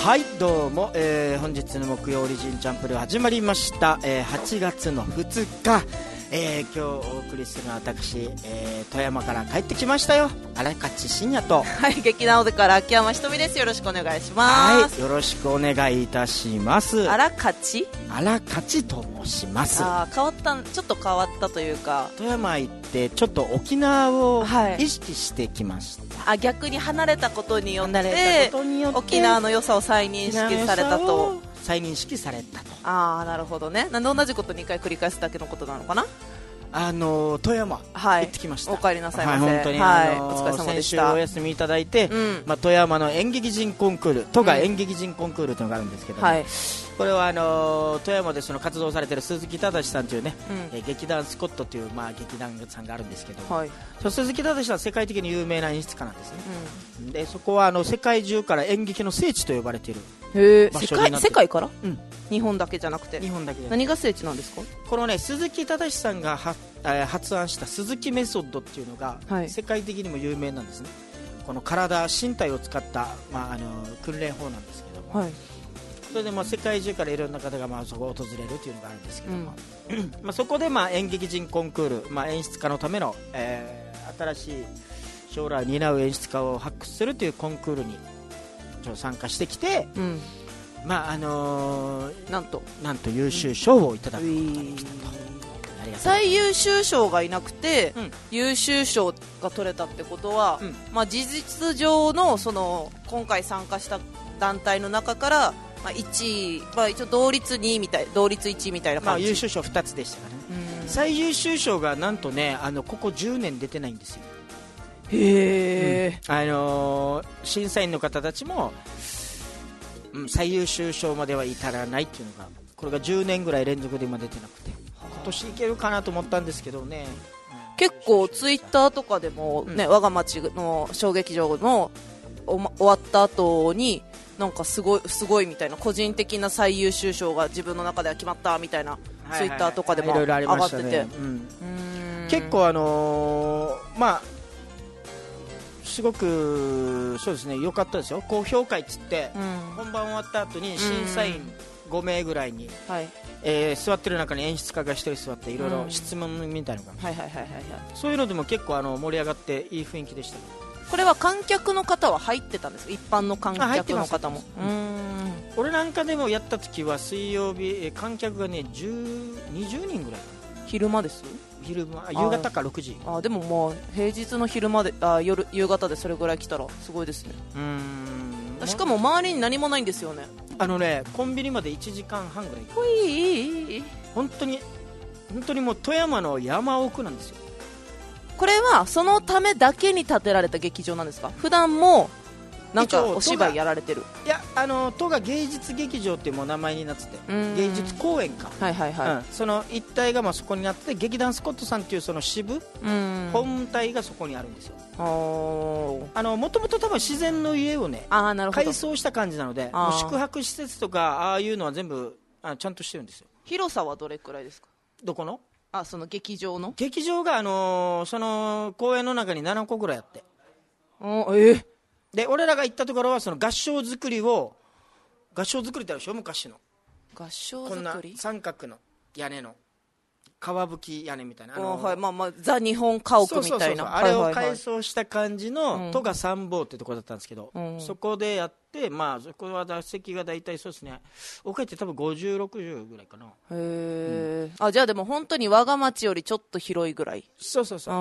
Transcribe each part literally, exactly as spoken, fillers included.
はいどうも、えー、本日の木曜オリジンチャンプル始まりました、えー、はちがつのふつか、えー、今日お送りするのは私、えー、富山から帰ってきましたよ、荒勝信也と、 はい、劇団おでから秋山ひとみです。よろしくお願いします。 はい、よろしくお願いいたします。 荒勝荒勝と申します。 あ、変わった、ちょっと変わったというか、 富山行ってちょっと沖縄をはい意識してきました、 あ、逆に離れたことによっ離れてたことによって沖縄の良さを再認識されたと。 再認識されたと。 ああ、なるほどね。なんで同じことにかい繰り返すだけのことなのかな。 あの富山、 はい、 行ってきました。 お帰りなさいませ。 はい、本当に、 はい、 あのー、 お疲れ様でした。 先週お休みいただいて、うん、まあ、富山の演劇人コンクール、都が演劇人コンクールというのがあるんですけど、ね、はい、これはあのー、富山でその活動されている鈴木忠さんというね、うん、え劇団スコットという、まあ、劇団さんがあるんですけど、はい、そ鈴木忠さんは世界的に有名な演出家なんですね、うん、でそこはあの世界中から演劇の聖地と呼ばれているへ場所になっている。世界、世界から、うん、日本だけじゃなくて。 日本だけで何が聖地なんですか。 このね、鈴木忠さんがは、えー、発案した鈴木メソッドっていうのが、はい、世界的にも有名なんですね。この体身体を使った、まあ、あの訓練法なんですけども、はい、それでまあ世界中からいろんな方がまあそこを訪れるというのがあるんですけども、うん、まあそこでまあ演劇人コンクール、まあ、演出家のための、えー、新しい将来を担う演出家を発掘するというコンクールに参加してきて、うん、まああのー、なんとなんと優秀賞をいただくことができたと、うん、 最優秀賞がいなくて、うん、優秀賞が取れたってことは、うん、まあ、事実上 の, その今回参加した団体の中から、まあ、いちい、まあ、一応同率にいみたい、同率いちいみたいな感じ、 まあ、優秀賞ふたつでしたからね、うん、最優秀賞がなんとね、あのここじゅうねん出てないんですよ。 へー、 うん、あのー、審査員の方たちも、うん、最優秀賞までは至らないっていうのが、これがじゅうねんぐらい連続で今出てなくて、今年いけるかなと思ったんですけどね、 うん、結構ツイッターとかでも、ね、うん、我が町の小劇場のお、ま、終わった後になんかすごい、すごいみたいな、個人的な最優秀賞が自分の中では決まったみたいな、ツイッターとかでも上がってて、 結構あのー、まあすごくそうですね、良かったですよ。高評価っつって、うん、本番終わった後に審査員ごめいぐらいに、はい、えー、座ってる中に演出家がひとり座っていろいろ質問みたいなのが、はいはいはいはい、そういうのでも結構あの盛り上がっていい雰囲気でした。 これは観客の方は入ってたんですか。一般の観客の方も。うーん、 俺なんかでもやった時は水曜日観客がねじゅう、にじゅうにんぐらい。 昼間です。 昼間、夕方かろくじ。 ああ、でもまあ平日の昼間で、あ、夜、夕方でそれぐらい来たらすごいですね。うーん、しかも周りに何もないんですよね。 あのね、コンビニまでいちじかんはんぐらい。 ほい、 本当に本当にもう富山の山奥なんですよ。 これはそのためだけに建てられた劇場なんですか。普段もなんかお芝居やられてる。 いや、あの都が芸術劇場っていうもう名前になってて、芸術公園か、 はいはいはい、 うん、その一帯がまあそこになってて、劇団スコットさんっていうその支部、本体がそこにあるんですよ。あのもともと多分自然の家をね、あ、なるほど、改装した感じなので、もう宿泊施設とかああいうのは全部あちゃんとしてるんですよ。 広さはどれくらいですか。 どこの？ あ、その劇場の劇場が、あのー、その公園の中にななこぐらいあって、 あ、えー、 で俺らが行ったところはその合掌造りを、合掌造りってあるでしょ、昔の合掌造り、 こんな三角の屋根の川吹き屋根みたいな、あのーはい、まあまあザ日本家屋みたいな、そうそうそうそう、 あれを改装した感じの戸賀三坊ってところだったんですけど、うん、そこでやって、まあそこは座席が大体そうですね、奥って多分ごじゅう、ろくじゅうぐらいかな。へえ、うん、あ、じゃあでも本当に我が町よりちょっと広いぐらい。 そうそうそう。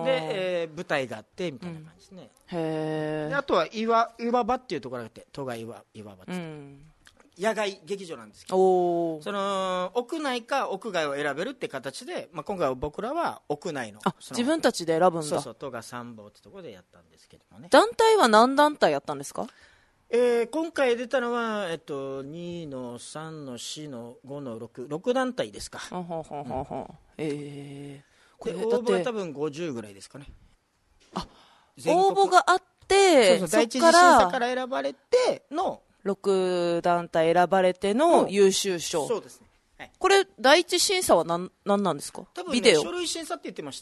で、えー、舞台があってみたいな感じですね、うん、へえ。あとは岩岩場っていうところがあって、戸賀岩岩場って、うん、野外劇場なんですけど、その屋内か屋外を選べるって形で、まあ、今回は僕らは屋内の、 あ、自分たちで選ぶんだ。 そうそう、戸賀三坊ってところでやったんですけどもね。 団体は何団体やったんですか。 えー、今回出たのは、えっと、にのさんのよんのごのろく、ろく団体ですか。はははは、うん、えー、これ応募は多分ごじゅうぐらいですかね。 あ、応募があって、 そうそう、第一次審査から選ばれてのろく団体選ばれての優秀賞、 うん、そうですね、はい、 これ第一審査は何、何なんですか。 多分、ね、 ビデオ、 書類審査って言ってましたよ。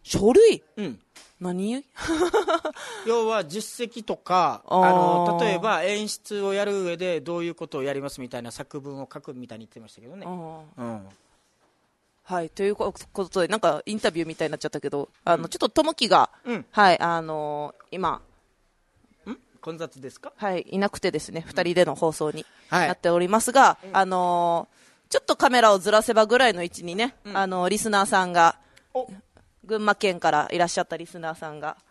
書類、 うん、 何要は実績とか、あの例えば演出をやる上でどういうことをやりますみたいな作文を書くみたいに言ってましたけどね。うん、 はい、ということでなんかインタビューみたいになっちゃったけど、あの、うん、ちょっとともきが、うん、はい、あのー、今ん混雑ですか？ はい、いなくてですね、ふたりでの放送になっておりますが、はい、あのー、ちょっとカメラをずらせばぐらいの位置にね、うん、あのー、リスナーさんが群馬県からいらっしゃったリスナーさんが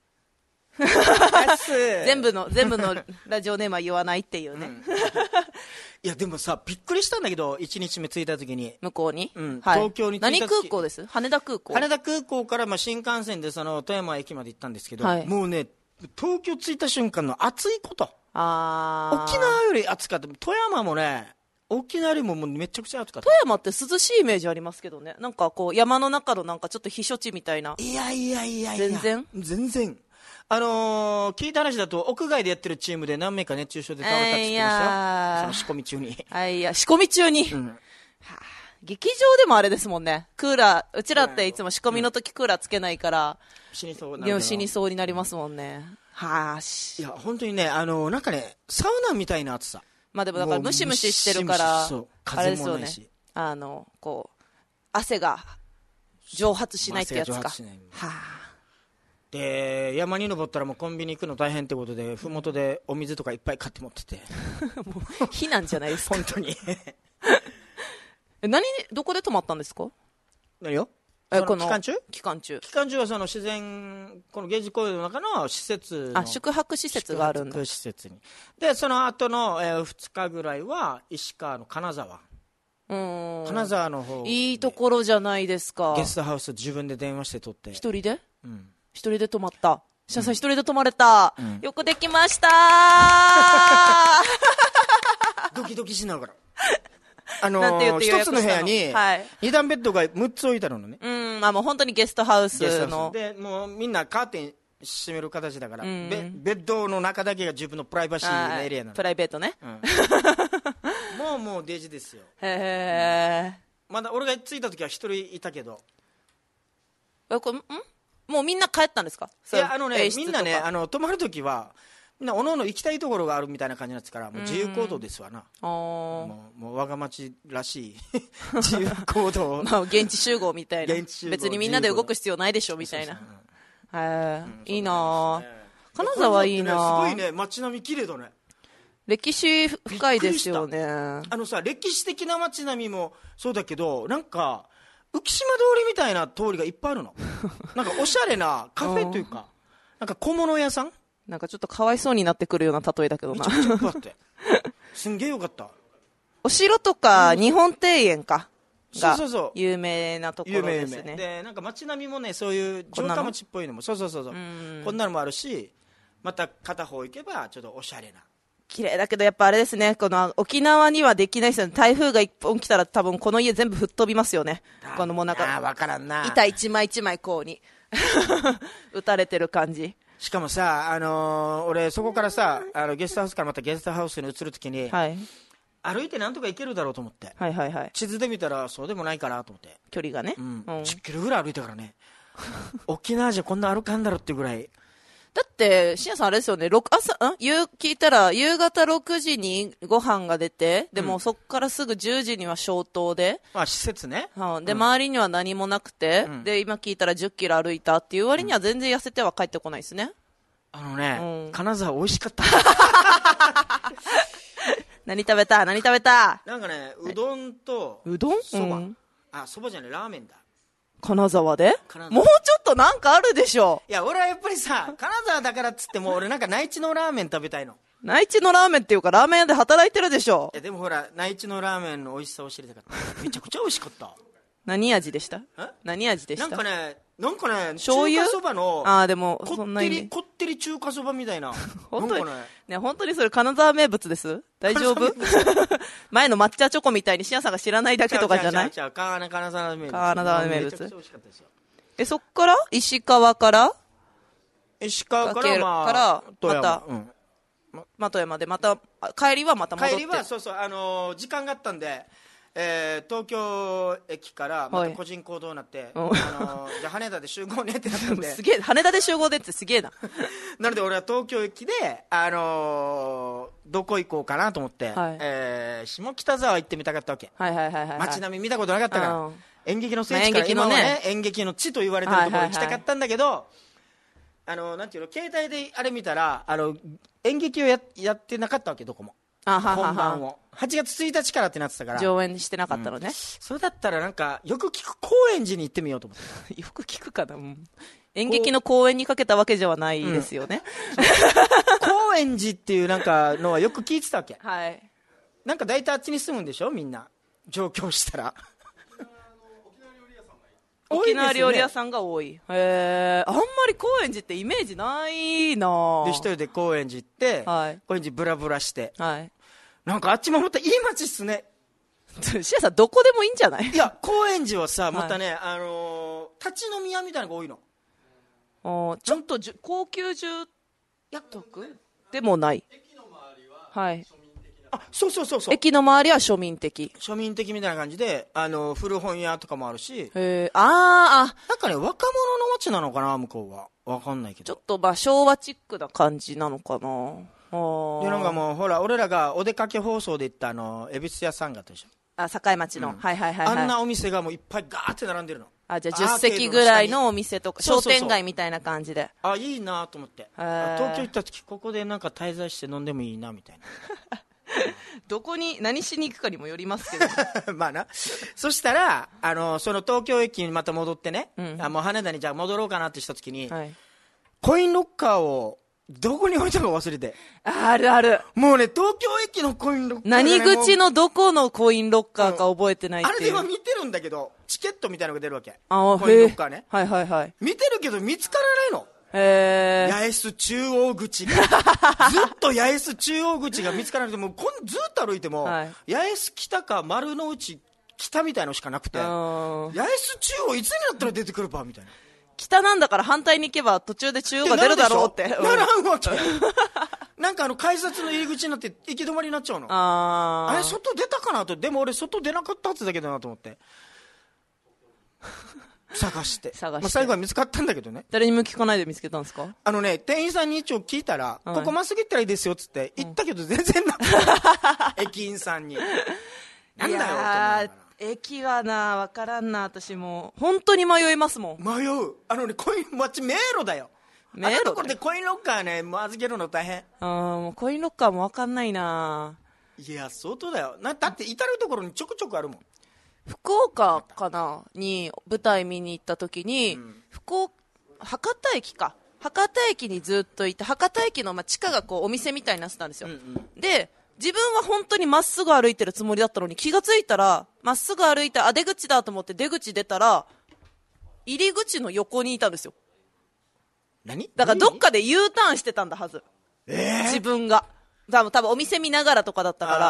全部の全部のラジオネームは言わないっていうね、うん、 いやでもさびっくりしたんだけどいちにちめ着いた時に向こうに、 うんはい、東京に着いた時何空港です？羽田空港。 羽田空港からまあ新幹線でその富山駅まで行ったんですけど、はい、もうね東京着いた瞬間の暑いこと、あ沖縄より暑かった。富山もね沖縄よりももうめちゃくちゃ暑かった。 富山って涼しいイメージありますけどね。なんかこう山の中のなんかちょっと避暑地みたいな。 いやいやいやいや全然全然あのー、聞いた話だと屋外でやってるチームで何名か熱中症で倒れたって言ってましたよ、その仕込み中に。 あいや仕込み中に、うんはあ、劇場でもあれですもんね。クーラーうちらっていつも仕込みの時クーラーつけないから、 うん、死にそうなる死にそうになりますもんね。はあしいや本当にねあのー、なんかねサウナみたいな暑さ。 まあでもだからムシムシしてるからあれですよね。あのこう汗が蒸発しないってやつか。はあ。 で山に登ったらもうコンビニ行くの大変ってことでふもとでお水とかいっぱい買って持っててもう避難じゃないですか本当にえ何どこで泊まったんですか？ 何よえこの期間中期間中期間中はその自然この芸術公園の中の施設のあ宿泊施設があるんだ。 宿泊施設にでその後の、えー、ふつかぐらいは石川の金沢うん金沢の方いいところじゃないですか。 ゲストハウス自分で電話して取って一人でうん一人で泊まった。シャさん一人で泊まれた、うん、よくできましたドキドキしながらあのー、一つの部屋に二段ベッドがむっつ置いてあるのね。 うんあもう本当にゲストハウスのでもうみんなカーテン閉める形だから、うん、ベ, ベッドの中だけが自分のプライバシーのエリアなの。 プライベートね、うん、 もうもうデージですよ。 へえ、 うん、まだ俺が着いた時は一人いたけどえこんもうみんな帰ったんですか？ いやあのねみんなねあの泊まるときはみんなおのおの行きたいところがあるみたいな感じなんですからもう自由行動ですわな。あもうもう我が町らしい自由行動まあ現地集合みたいな別にみんなで動く必要ないでしょみたいな。へえいいな金沢いいな、ね、すごいね街並み綺麗だね。 歴史深いですよね。 あのさ歴史的な街並みもそうだけどなんか浮島通りみたいな通りがいっぱいあるのなんかおしゃれなカフェというかなんか小物屋さんなんかちょっとかわいそうになってくるような例えだけどな。 めちゃくちゃよかったすんげえよかった。 お城とか日本庭園かが有名なところですね。有名有名でなんか街並みもねそういう城下町っぽいのもそうそうそうそうこんなのもあるしまた片方行けばちょっとおしゃれな綺麗だけどやっぱあれですねこの沖縄にはできないですよね。台風が一本来たら多分この家全部吹っ飛びますよね。このもうなんかあ分からんな板一枚一枚こうに打たれてる感じ。 しかもさ、あのー、俺そこからさあのゲストハウスからまたゲストハウスに移るときに、はい、歩いてなんとか行けるだろうと思って、 はいはいはい、 地図で見たらそうでもないかなと思って距離がね、 うんうん、じゅっキロぐらい歩いたからね沖縄じゃこんな歩かんだろっていうぐらい。 だってしんやさんあれですよね朝ん夕聞いたら夕方ろくじにご飯が出てでも、うん、そこからすぐじゅうじには消灯で、 まあ、施設ね、 はあ、で、うん、周りには何もなくて、うん、で今聞いたらじゅっキロ歩いたっていう割には全然痩せては帰ってこないですね。 あのね、うん、金沢美味しかった何食べた何食べたなんかねうどんとうどんそば、うん、あそばじゃないラーメンだ金沢でもうちょっとなんかあるでしょ。 いや俺はやっぱりさ金沢だからっつっても俺なんか内地のラーメン食べたいの。 内地のラーメンっていうかラーメン屋で働いてるでしょ。 いやでもほら内地のラーメンの美味しさを知りたかっためちゃくちゃ美味しかった何味でした何味でしたなんかねなんかね醤油中華そばのあでもこってりこってり中華そばみたいな本当にねね本当にそれ金沢名物です大丈夫前の抹茶チョコみたいにしやさんが知らないだけとかじゃない。 ちゃう金沢名物金沢名物めちゃくちゃ美味しかったですよ。えそっから石川から石川からまあから富山また、 うんまあ、富山でまた帰りはまた戻って帰りはそうそうあのー、時間があったんでえー、東京駅からまた個人行動になって、はい、あのー、じゃあ羽田で集合ねってなったんですげえ、羽田で集合でってすげえななので俺は東京駅で、あのー、どこ行こうかなと思って、はい、えー、下北沢行ってみたかったわけ、 はいはいはいはい、 街並み見たことなかったから、うん、演劇の聖地から今は、ね、演劇の地と言われてるところに行きたかったんだけど、はいはいはい、あのー、なんていうの、携帯であれ見たらあの演劇を や, やってなかったわけ、どこも。あははは本番をはちがつついたちからってなってたから上演してなかったのね、うん、 それだったらなんかよく聞く高円寺に行ってみようと思ってよく聞くかな、うん、演劇の公演にかけたわけではないですよね、 うん、高円寺っていうなんかのはよく聞いてたわけ、 はい、 なんか大体あっちに住むんでしょみんな上京したら沖縄料理屋さんが多い、ね、へー、あんまり高円寺ってイメージないな。 で一人で高円寺行って、はい、高円寺ブラブラして、はい、なんかあっちもまたいい街っすねシアさんどこでもいいんじゃない？ いや高円寺はさまたね、はい、あのー、立ち飲み屋みたいなのが多いの。 おちょっとじゅ高級住宅でもない。駅の周りは、はい、 あ、そうそうそうそう、 駅の周りは庶民的庶民的みたいな感じで、あの古本屋とかもあるし、 へー、ああなんかね若者の街なのかな向こうは、わかんないけどちょっとまあ昭和チックな感じなのかな。 あでなんかもうほら俺らがお出かけ放送で行ったあの恵比寿屋さんがあったでしょ、 あ境町の、うん、はいはいはい、はい、 あんなお店がもういっぱいガーって並んでるの。 あじゃあじゅっ席ぐらいのお店とか商店街みたいな感じで、 あいいなと思って、東京行った時ここでなんか滞在して飲んでもいいなみたいなどこに何しに行くかにもよりますけどまあなそしたらあのその東京駅にまた戻ってね、うん、あもう羽田にじゃあ戻ろうかなってした時に、はい、コインロッカーをどこに置いたか忘れて、 あるある、 もうね東京駅のコインロッカー、 ね、何口のどこのコインロッカーか覚えてないっていう、 うん、あれでは見てるんだけどチケットみたいなのが出るわけ、あコインロッカーね、 はいはいはい、見てるけど見つからないの。 へー、 八重洲中央口がずっと八重洲中央口が見つからなくて、もうこんずっと歩いても、はい、八重洲北か丸の内北みたいのしかなくて、八重洲中央いつになったら出てくるばみたいな、 北なんだから反対に行けば途中で中央が出るだろうってならんわけなんかあの改札の入り口になって行き止まりになっちゃうの。ああれ外出たかなと、でも俺外出なかったはずだけどなと思って探して探して、まあ、最後は見つかったんだけどね。 誰にも聞かないで見つけたんですか？ あのね店員さんに一応聞いたら、はい、ここまっすぐ行ったらいいですよっつって言ったけど全然なかった、うん、駅員さんになんだよと思うから駅はな分からんな。私も本当に迷いますもん。 迷う。あのねコイン街迷路だよ。迷路あんなところでコインロッカーねもう預けるの大変。 あもうコインロッカーも分かんないな。 いや相当だよな。だって至る所にちょくちょくあるもん。 福岡かなに舞台見に行った時に、うん、福岡博多駅か博多駅にずっといて、博多駅のまあ地下がこうお店みたいになってたんですよ、うんうん、で自分は本当にまっすぐ歩いてるつもりだったのに、気がついたらまっすぐ歩いてあ出口だと思って出口出たら入り口の横にいたんですよ。 何だからどっかで U ターンしてたんだはず、 えー、 自分が多分多分お店見ながらとかだったから。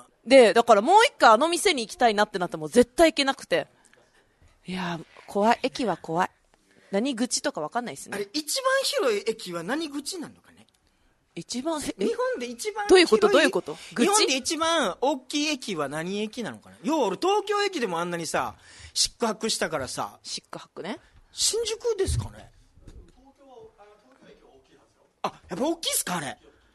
でだからもう一回あの店に行きたいなってなっても絶対行けなくて、いや怖い、駅は怖い。何口とか分かんないですね。 あれ一番広い駅は何口なのかね。 一番日本で一番どういうことどういうこと日本で一番大きい駅は何駅なのかな。要は俺東京駅でもあんなにさ宿泊したからさ。 宿泊ね。 新宿ですかね。東京はあの東京駅は大きいはずよ。あやっぱ大きいっすかあれ。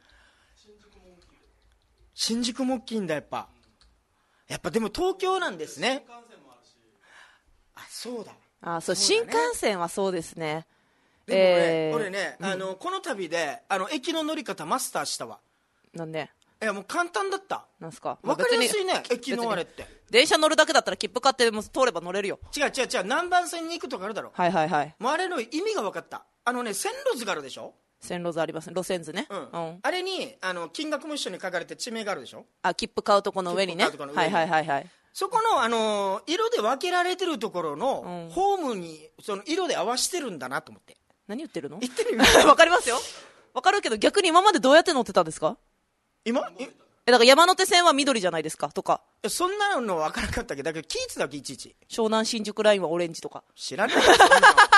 新宿も大きいんだ。やっぱやっぱでも東京なんですね。あそうだ。 あそう新幹線はそうですね。 でも俺、えー、俺ね、うん、あのこの旅であの駅の乗り方マスターしたわ。 なんで。 いやもう簡単だった。 なんすか。 分かりやすいね駅のあれって。 電車乗るだけだったら切符買っても通れば乗れるよ。 違う違う違う何番線に行くとかあるだろ。 はいはいはい。 もうあれの意味が分かった。あのね線路図があるでしょ。 線路図ありますね。路線図ね、 うんうん、あれにあの金額も一緒に書かれて地名があるでしょ。 あ切符買うとこの上にね。はいはいはいはい。 そこの、あのー、色で分けられてるところの、うん、ホームにその色で合わせてるんだなと思って。 何言ってるの。 言ってる分かりますよ。分かるけど逆に今までどうやって乗ってたんですか。 今えだから山手線は緑じゃないですかとか。 そんなの分からなかったけどだけど聞いてたわけいちいち。 湘南新宿ラインはオレンジとか知らないよそんなの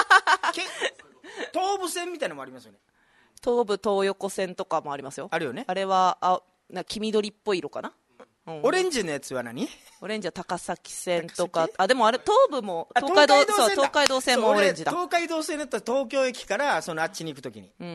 東武線みたいなのもありますよね。 東武東横線とかもありますよ。 あるよね。 あれはあな黄緑っぽい色かな。 うん、オレンジのやつは何？ オレンジは高崎線とか、あ、でもあれ、東部も、東海道、そう、東海道線もオレンジだ。 東海道線だったら東京駅から、そのあっちに行くときに。うん。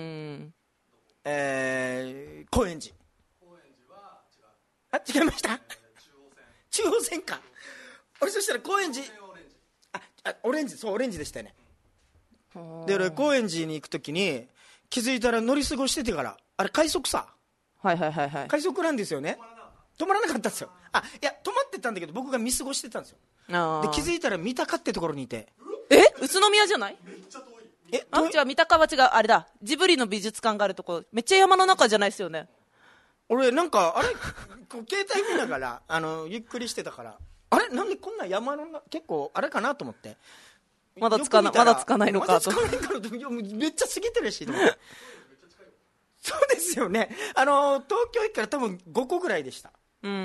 えー、高円寺。高円寺は違う。あ、違いました？中央線か。俺そしたら高円寺、あ、あ、オレンジ、そう、オレンジでしたよね。で、俺、高円寺に行くときに、気づいたら乗り過ごしててから、あれ、快速さ。 はいはいはいはい。 快速なんですよね。止まらなかったんですよ。あ、いや、止まってたんだけど、僕が見過ごしてたんですよ。で、気づいたら三鷹ってところにいて。 え、宇都宮じゃない？めっちゃ遠い。え、あ、違う、三鷹は違う、あれだ。ジブリの美術館があるとこ、めっちゃ山の中じゃないですよね。 俺、なんか、あれ、こう携帯見ながら、あの、ゆっくりしてたから、あれなんでこんな山のな、結構、あれかなと思って。 まだつかな、まだつかないのかと。 まだつかないからと、めっちゃ過ぎてるし、と思って。そうですよね。あの、東京駅から多分ごこぐらいでした。うん、うん、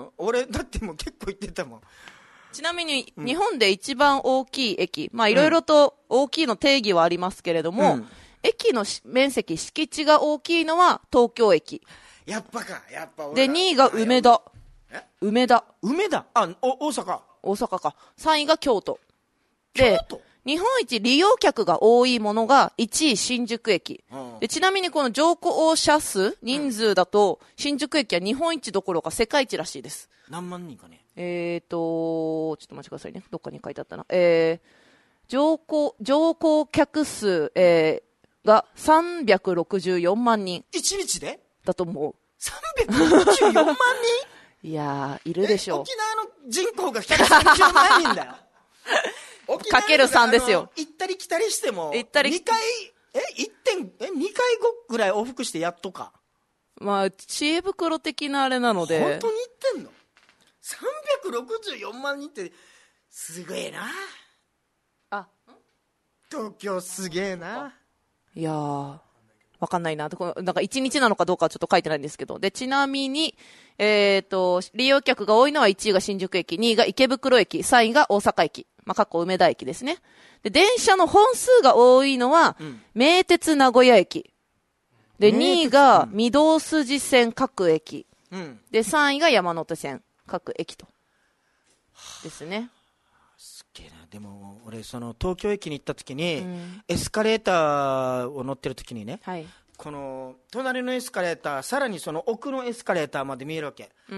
俺だってもう結構行ってたもん。 ちなみに日本で一番大きい駅、まあいろいろと大きいの定義はありますけれども、うん、駅の面積敷地が大きいのは東京駅。 やっぱか、やっぱ俺でにいが梅田。梅田。 梅田。あ、お大阪。 大阪か。さんいが京都。で、京都日本一利用客が多いものがいちい新宿駅、うん、でちなみにこの乗降者数人数だと、うん、新宿駅は日本一どころか世界一らしいです。 何万人かね。 えーとちょっと待ちくださいね、どっかに書いてあったな。えー、乗降乗降客数、えー、がさんびゃくろくじゅうよんまんにんいちにちでだと思う。 さんびゃくろくじゅうよんまんにんいやーいるでしょう。 沖縄の人口がひゃくさんじゅうまんにんだよ。 かけるさんですよ。 行ったり来たりしても行ったりにかいえいってんえにかいごぐらい往復してやっとか。 まあ知恵袋的なあれなので。 本当に言ってんの？さんびゃくろくじゅうよんまんにんってすげえな。あ、東京すげえな。 いやーわかんないな。なんかいちにちなのかどうかはちょっと書いてないんですけど。で、ちなみに、えっと、利用客が多いのはいちいが新宿駅、にいが池袋駅、さんいが大阪駅。まあ、過去梅田駅ですね。で、電車の本数が多いのは、うん、名鉄名古屋駅。で、にいが御堂筋線各駅。うん、で、さんいが山手線各駅と。ですね。 すっげえな。でも、俺、その、東京駅に行った時に、うん、エスカレーターを乗ってる時にね、はい、この、隣のエスカレーター、さらにその奥のエスカレーターまで見えるわけ。うん、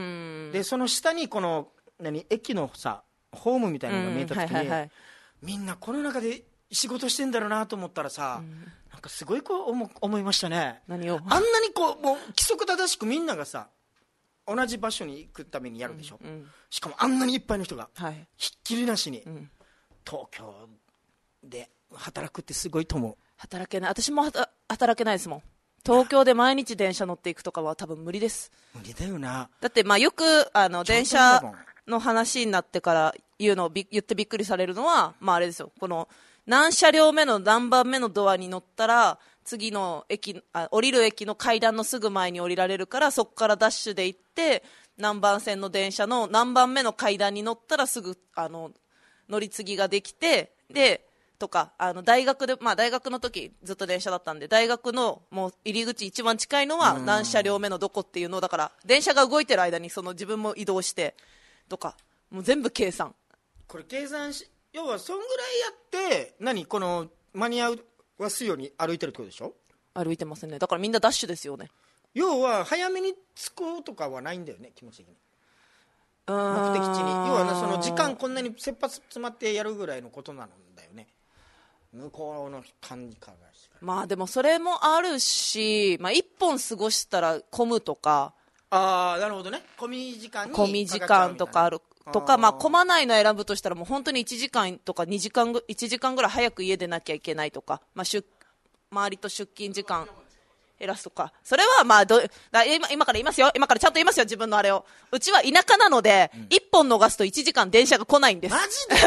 で、その下にこの、何、駅のさ、ホームみたいなのが見えた時に、はいはいはい、みんなこの中で仕事してんだろうなと思ったらさ、うん、なんかすごいこう 思, 思いましたね。 何を？ あんなにこうもう規則正しくみんながさ同じ場所に行くためにやるでしょ、うんうん、しかもあんなにいっぱいの人が、はい、ひっきりなしに、うん、東京で働くってすごいと思う。 働けない。私も働けないですもん。東京で毎日電車乗っていくとかは多分無理です。 無理だよな。 だってまあよくあの電車の話になってから言うのをび言ってびっくりされるのは、まああれですよ。この何車両目の何番目のドアに乗ったら次の駅あ降りる駅の階段のすぐ前に降りられるから、そこからダッシュで行って何番線の電車の何番目の階段に乗ったらすぐあの乗り継ぎができて、でとかあの大学で、まあ、大学の時ずっと電車だったんで、大学のもう入り口一番近いのは何車両目のどこっていうのを、だから電車が動いてる間にその自分も移動してとか、もう全部計算。 これ計算し、要はそんぐらいやって何この間に合わすように歩いてるってことでしょ。 歩いてますね。だからみんなダッシュですよね。 要は早めに着くとかはないんだよね、気持ち的に。目的地に、要は、ね、その時間こんなに切羽詰まってやるぐらいのことなんだよね、向こうの感じからして。 まあでもそれもあるし、まあ、いっぽん過ごしたら混むとか。 ああ、なるほどね。混み時間に混み時間とかあるとか、まあ混まないの選ぶとしたらもう本当にいちじかんとかにじかんぐいちじかんぐらい早く家出なきゃいけないとか、まあ、出周りと出勤時間減らすとか、それはまあどだ 今, 今から言いますよ。今からちゃんと言いますよ、自分のあれを。うちは田舎なので、うん、いっぽん逃すといちじかん電車が来ないんです。 マジで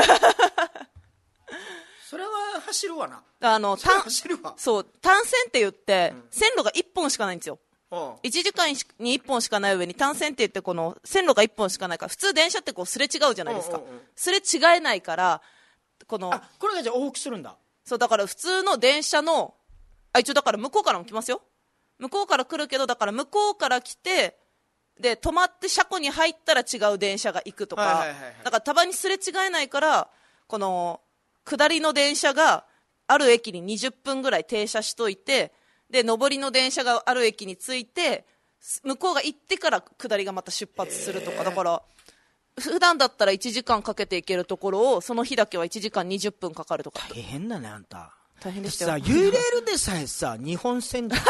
それは走るわな。 あの単走るわ。そう、単線って言って、うん、線路がいっぽんしかないんですよ。いちじかんにいっぽんしかない上に単線って言って、この線路がいっぽんしかないから、普通電車ってこうすれ違うじゃないですか。すれ違えないから、このあこれがじゃあ往復するんだ。 そうだから普通の電車のあ一応だから向こうからも来ますよ。向こうから来るけど、だから向こうから来てで止まって車庫に入ったら違う電車が行くとか、はいはいはいはい、だからたまにすれ違えないからこの下りの電車がある駅ににじゅっぷんぐらい停車しといて、で上りの電車がある駅に着いて向こうが行ってから下りがまた出発するとか、だから普段だったらいちじかんかけて行けるところをその日だけはいちじかんにじゅっぷんかかるとか。 大変だねあんた。 大変でしたよ。 さユーレールでさえさ日本線じ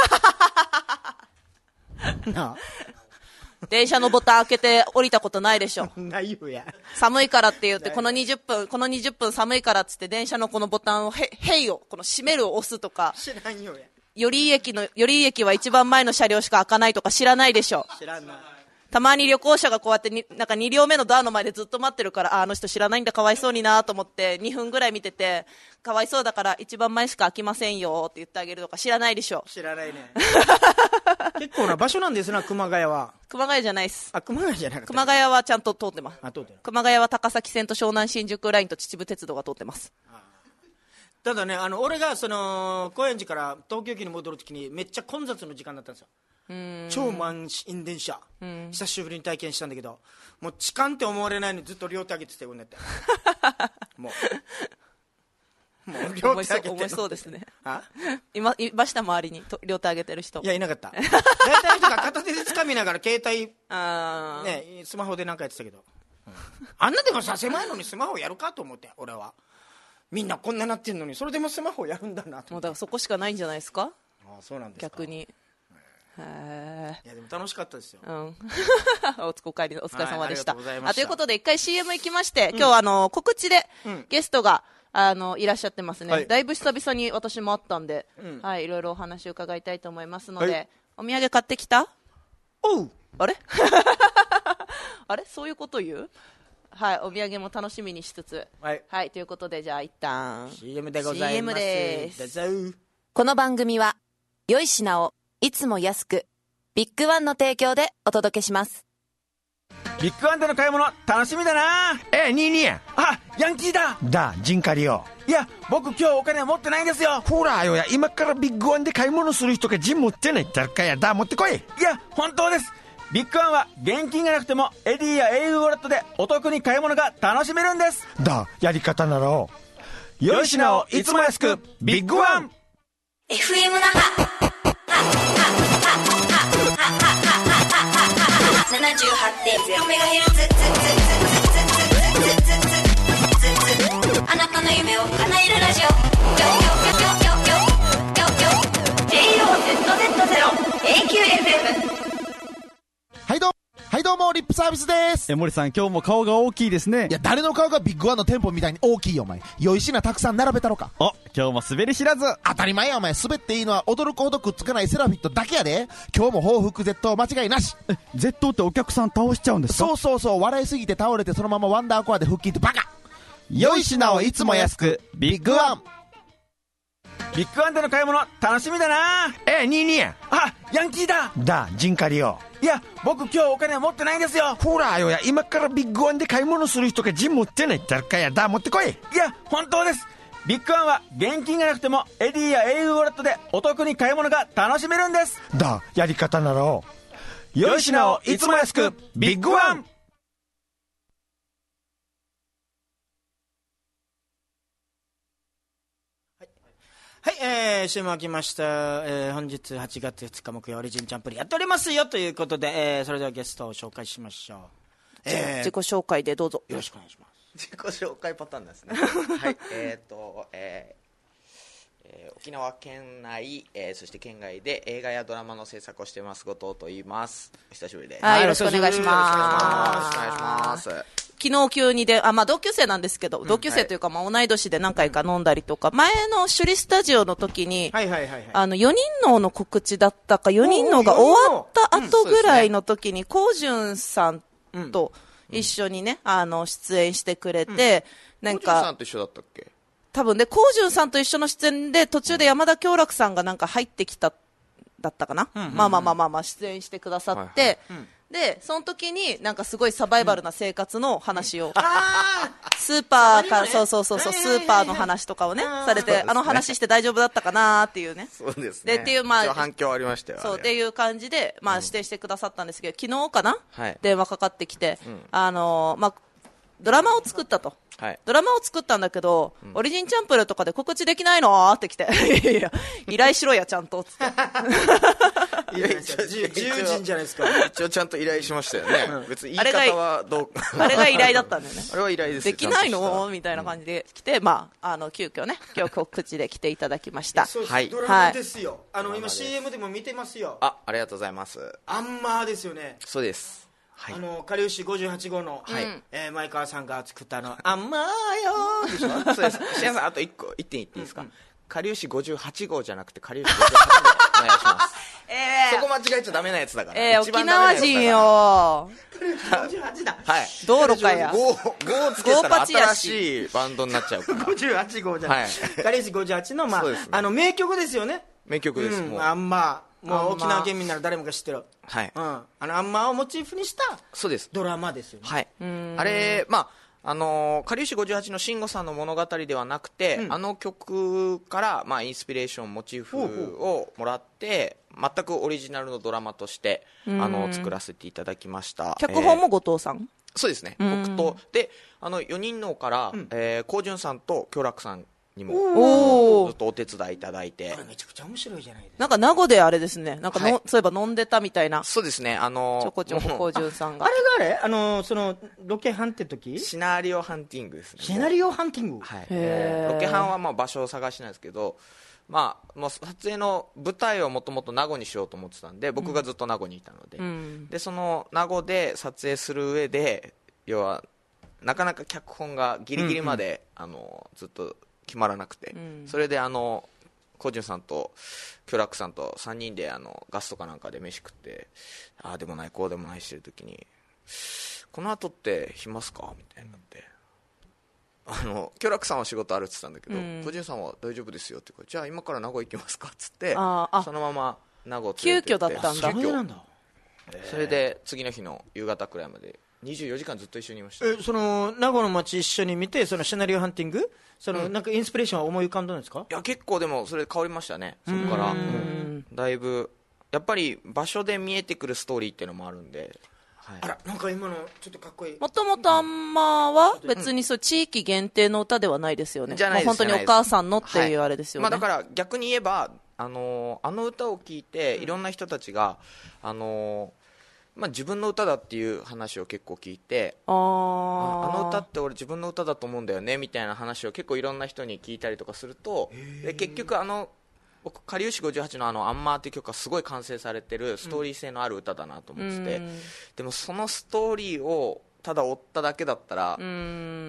ゃんなあ電車のボタン開けて降りたことないでしょ。 ないよや。 寒いからって言ってこのにじゅっぷんこのにじゅっぷん寒いからっつって電車のこのボタンをへへいをこの閉めるを押すとか。 知らんよや。 寄居駅の寄居駅は一番前の車両しか開かないとか知らないでしょ。 知らんな。 たまに旅行者がこうやってになんかに両目のドアの前でずっと待ってるから、あ、あの人知らないんだかわいそうになと思ってにふんぐらい見てて、かわいそうだから一番前しか開きませんよって言ってあげるとか知らないでしょ。 知らないね結構な場所なんですな熊谷は。 熊谷じゃないっす。 あ、熊谷じゃなくて熊谷はちゃんと通ってます。 あ、通ってる。 熊谷は高崎線と湘南新宿ラインと秩父鉄道が通ってます。あ、 ただね、あの俺がその高円寺から東京駅に戻るときにめっちゃ混雑の時間だったんですよ。超満員電車、久しぶりに体験したんだけど、もう痴漢って思われないのにずっと両手上げてたよねってもうもう両手上げて思いそうですね。 あいま、いました周りにと両手上げてる人。 いやいなかった大体の人が片手で掴みながら携帯あ、 ね、スマホで何かやってたけど、うん、あんなでもさ狭いのにスマホやるかと思って、俺はみんなこんななってんのにそれでもスマホやるんだなと思って。 もうだからそこしかないんじゃないですか。 ああ、そうなんですか。 逆に。へいやでも楽しかったですよ、 うん、おつこ帰りお疲れ様でした、 はい、ありがとうございました。 あということで一回 シーエム 行きまして、うん、今日あの告知でゲストが、うん、あのいらっしゃってますね、はい、だいぶ久々に私も会ったんで、うん、はい、いろいろお話を伺いたいと思いますので、はい、お土産買ってきた？ おうあれあれそういうこと言う？はい、お土産も楽しみにしつつ、はい、はい、ということでじゃあ一旦シーエム でございます。 シーエム です。 どうぞ。 この番組は良い品をいつも安くビッグワンの提供でお届けします。 ビッグワンでの買い物楽しみだな。 え、ニーニーや。 あ、ヤンキーだ。 だ、ジンカリよ。 いや、僕今日お金持ってないんですよ。 ほらよや、今からビッグワンで買い物する人がジン持ってないったらかや。だ、持ってこい。 いや、本当です。ビッグワンは現金がなくてもエディや エーユー ウォレットでお得に買い物が楽しめるんです。 だ、やり方なら良い品をいつも安くビッグワン。 エフエム 那覇 ななじゅうはちてんゼロメガヘルツ あなたの夢を叶えるラジオ ジェイオーゼットゼットゼロ エーキューエフエム。 はいどうもはいどうもリップサービスです。 え森さん今日も顔が大きいですね。 いや誰の顔がビッグワンの店舗みたいに大きいよお前。良い品たくさん並べたろか。 お、今日も滑り知らず。 当たり前やお前。滑っていいのは驚くほどくっつかないセラフィットだけやで。今日も報復絶倒間違いなし。 え、絶倒ってお客さん倒しちゃうんですか？ そうそうそう、笑いすぎて倒れてそのままワンダーコアで腹筋ってバカ。 良い品をいつも安くビッグワン。 ビッグワンでの買い物楽しみだな。 え、ニーニーや。 あ、ヤンキーだ。 だ、ジンカリよ。 いや、僕今日お金持ってないんですよ。 ほらよや、今からビッグワンで買い物する人がジン持ってないったらかや。だ、持ってこい。 いや、本当です。ビッグワンは現金がなくてもエディや エーユー ウォレットでお得に買い物が楽しめるんです。 だ、やり方なら良い品をいつも安くビッグワン。 はい、えー、週も明けました、えー、本日はちがつふつか木曜オリジンチャンプリやっておりますよということで、えー、それではゲストを紹介しましょう。 えー、自己紹介でどうぞよろしくお願いします。 自己紹介パターンですねはいえっ、ー、と、えーえー、沖縄県内、えー、そして県外で映画やドラマの制作をしています後藤と言います。お久しぶりです。 はい、よろしくお願いします。 よろしくお願いします。 昨日急にで、あ、まあ、同級生なんですけど、うん、同級生というか、まあ、同い年で何回か飲んだりとか、前の首里スタジオの時に、 はいはいはいはい、 あの、よにんのの告知だったか、よにんのが終わった後ぐらいの時に、こうじゅんさんと一緒にね、あの、出演してくれて、うん、なんか、 こうじゅんさんと一緒だったっけ？ 多分ね、こうじゅんさんと一緒の出演で、途中で山田京楽さんがなんか入ってきた、だったかな、うんうんうん、まあまあまあまあまあ出演してくださって、はいはい、 でその時になんかすごいサバイバルな生活の話を、 うん、あスーパーから、 ね、 そうそうそうそう、スーパーの話とかをねされて、 ね、 あの話して大丈夫だったかなっていうね。 そうですね。 でっていうまあ反響ありましたよ。 そうっていう感じでまあ指定してくださったんですけど、昨日かな、 はい、 電話かかってきて、 うん、 あのー、まあドラマを作ったと。はい、ドラマを作ったんだけど、うん、オリジンチャンプルとかで告知できないのってきていやいや依頼しろやちゃんとつっていや自由人じゃないですか。 一応ちゃんと依頼しましたよね、うん、別に言い方はどうあれが依頼だったんだよね。 あれは依頼です。 できないのみたいな感じで来て、うん、まあ、あの急遽ね今日告知で来ていただきました。 そうです、はい、ドラマですよ、あの今 シーエム でも見てますよ。 あ、ありがとうございます。 アンマーですよね。 そうです。はい、 あのかりゆしごじゅうはち号の、はい、えー、前川さんが作ったあの「あんまーよー」でしょ。 そうです。シアさんあといっこいってん言っていいですか。かりゆしごじゅうはち号じゃなくてかりゆしごじゅうはち号お願いします。えー、そこ間違えちゃダメなやつだから。 えー、沖縄人よかりゆしごじゅうはちだ。 はい、 道路かや。 ごをつけたら新しいバンドになっちゃうからごじゅうはち号じゃない、はい、かりゆしごじゅうはちの、まあね、あの名曲ですよね。 名曲です、 うん、あんまもう沖縄県民なら誰もが知ってる、 はい、 うん、あのアンマーをモチーフにしたそうですドラマですよね。 はい、あれ、まああのかりゆしごじゅうはちの慎吾さんの物語ではなくて、うん、あの曲から、まあ、インスピレーションモチーフをもらって全くオリジナルのドラマとしてあの作らせていただきました。 脚本も後藤さん、えー、 そうですね、僕とであのよにんのから、うん、えー、高潤さんと京楽さんにもずっとお手伝いいただいて。 これめちゃくちゃ面白いじゃないですか。 なんか名護であれですね、なんかの、はい、そういえば飲んでたみたいな。 そうですね、あのー、 ちょこちょこ高潤さんがあれがあれあのー、そのロケハンって時シナリオハンティングですね。 シナリオハンティング、 はい、えー、ロケハンはまあ場所を探しなんですけど、まあ、もう撮影の舞台をもともと名護にしようと思ってたんで、僕がずっと名護にいたので、うん、でその名護で撮影する上で要はなかなか脚本がギリギリまで、うんうん、あのずっと決まらなくて、うん、それであのコジュンさんとキョラックさんとさんにんであのガストかなんかで飯食って、ああでもないこうでもないしてる時に、この後って暇っすかみたいになって、あのキョラックさんは仕事あるって言ってたんだけど、うん、コジュンさんは大丈夫ですよって言うから、じゃあ今から名護行きますかっつって、ああそのまま名護連れてって、 急遽だったんだ。 急遽それで次の日の夕方くらいまでにじゅうよじかんずっと一緒にいました。 えその名護の街一緒に見て、そのシナリオハンティング、その、うん、なんかインスピレーションは思い浮かんだんですか。 いや結構でもそれ変わりましたね。そこから、うん、だいぶやっぱり場所で見えてくるストーリーっていうのもあるんで、はい、 あらなんか今のちょっとかっこいい。 もともとあんまは別にそう地域限定の歌ではないですよね。じゃないです。もう本当にお母さんのっていうあれですよね。 はい、まあ、だから逆に言えばあのあの歌を聴いていろんな人たちがあのまあ、自分の歌だっていう話を結構聞いて、あ, あの歌って俺自分の歌だと思うんだよねみたいな話を結構いろんな人に聞いたりとかすると、で結局あの僕かりゆしごじゅうはちのあのアンマーっていう曲がすごい完成されてるストーリー性のある歌だなと思ってて、うん、でもそのストーリーをただ追っただけだったら、うん、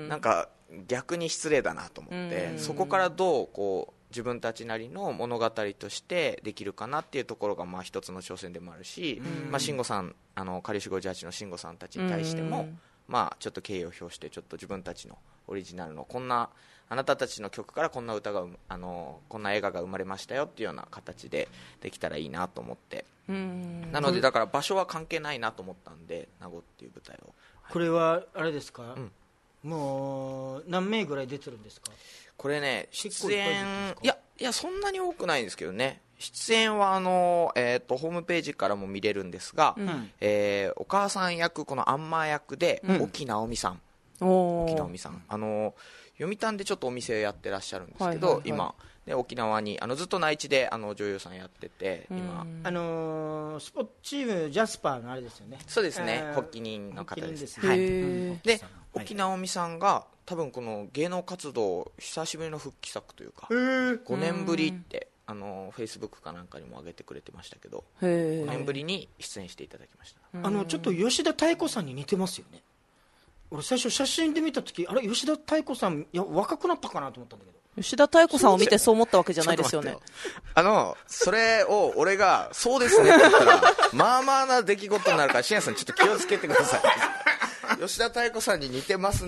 なんか逆に失礼だなと思って、うん、そこからどうこう自分たちなりの物語としてできるかなっていうところがまあ一つの挑戦でもあるし、まあ、慎吾さんあのかりゆしごじゅうはちの慎吾さんたちに対しても、まあ、ちょっと敬意を表してちょっと自分たちのオリジナルのこんなあなたたちの曲からこんな歌があのこんな映画が生まれましたよっていうような形でできたらいいなと思って、なのでだから場所は関係ないなと思ったんで名護っていう舞台を、はい、 これはあれですか、うん、もう何名ぐらい出てるんですか。 これね出演いやいやそんなに多くないんですけどね。出演はあの、えー、とホームページからも見れるんですが、うんえー、お母さん役このアンマー役で沖直美さん、うん、沖直美さんあの読谷でちょっとお店やってらっしゃるんですけど、はいはいはい、今で沖縄にあのずっと内地であの女優さんやってて、今あのー、スポーツチームジャスパーのあれですよね。 そうですね、えー、発起人の方です。ですね、はい、で沖直美さんが多分この芸能活動久しぶりの復帰作というかごねんぶりってあのフェイスブックかなんかにも上げてくれてましたけど、ごねんぶりに出演していただきました。 あのちょっと吉田妙子さんに似てますよね。俺最初写真で見た時あれ吉田妙子さんいや若くなったかなと思ったんだけど、 吉田妙子さんを見てそう思ったわけじゃないですよね。 あのそれを俺がそうですねって言ったらまあまあな出来事になるから、信也さんちょっと気をつけてください吉田妙子さんに似てますねと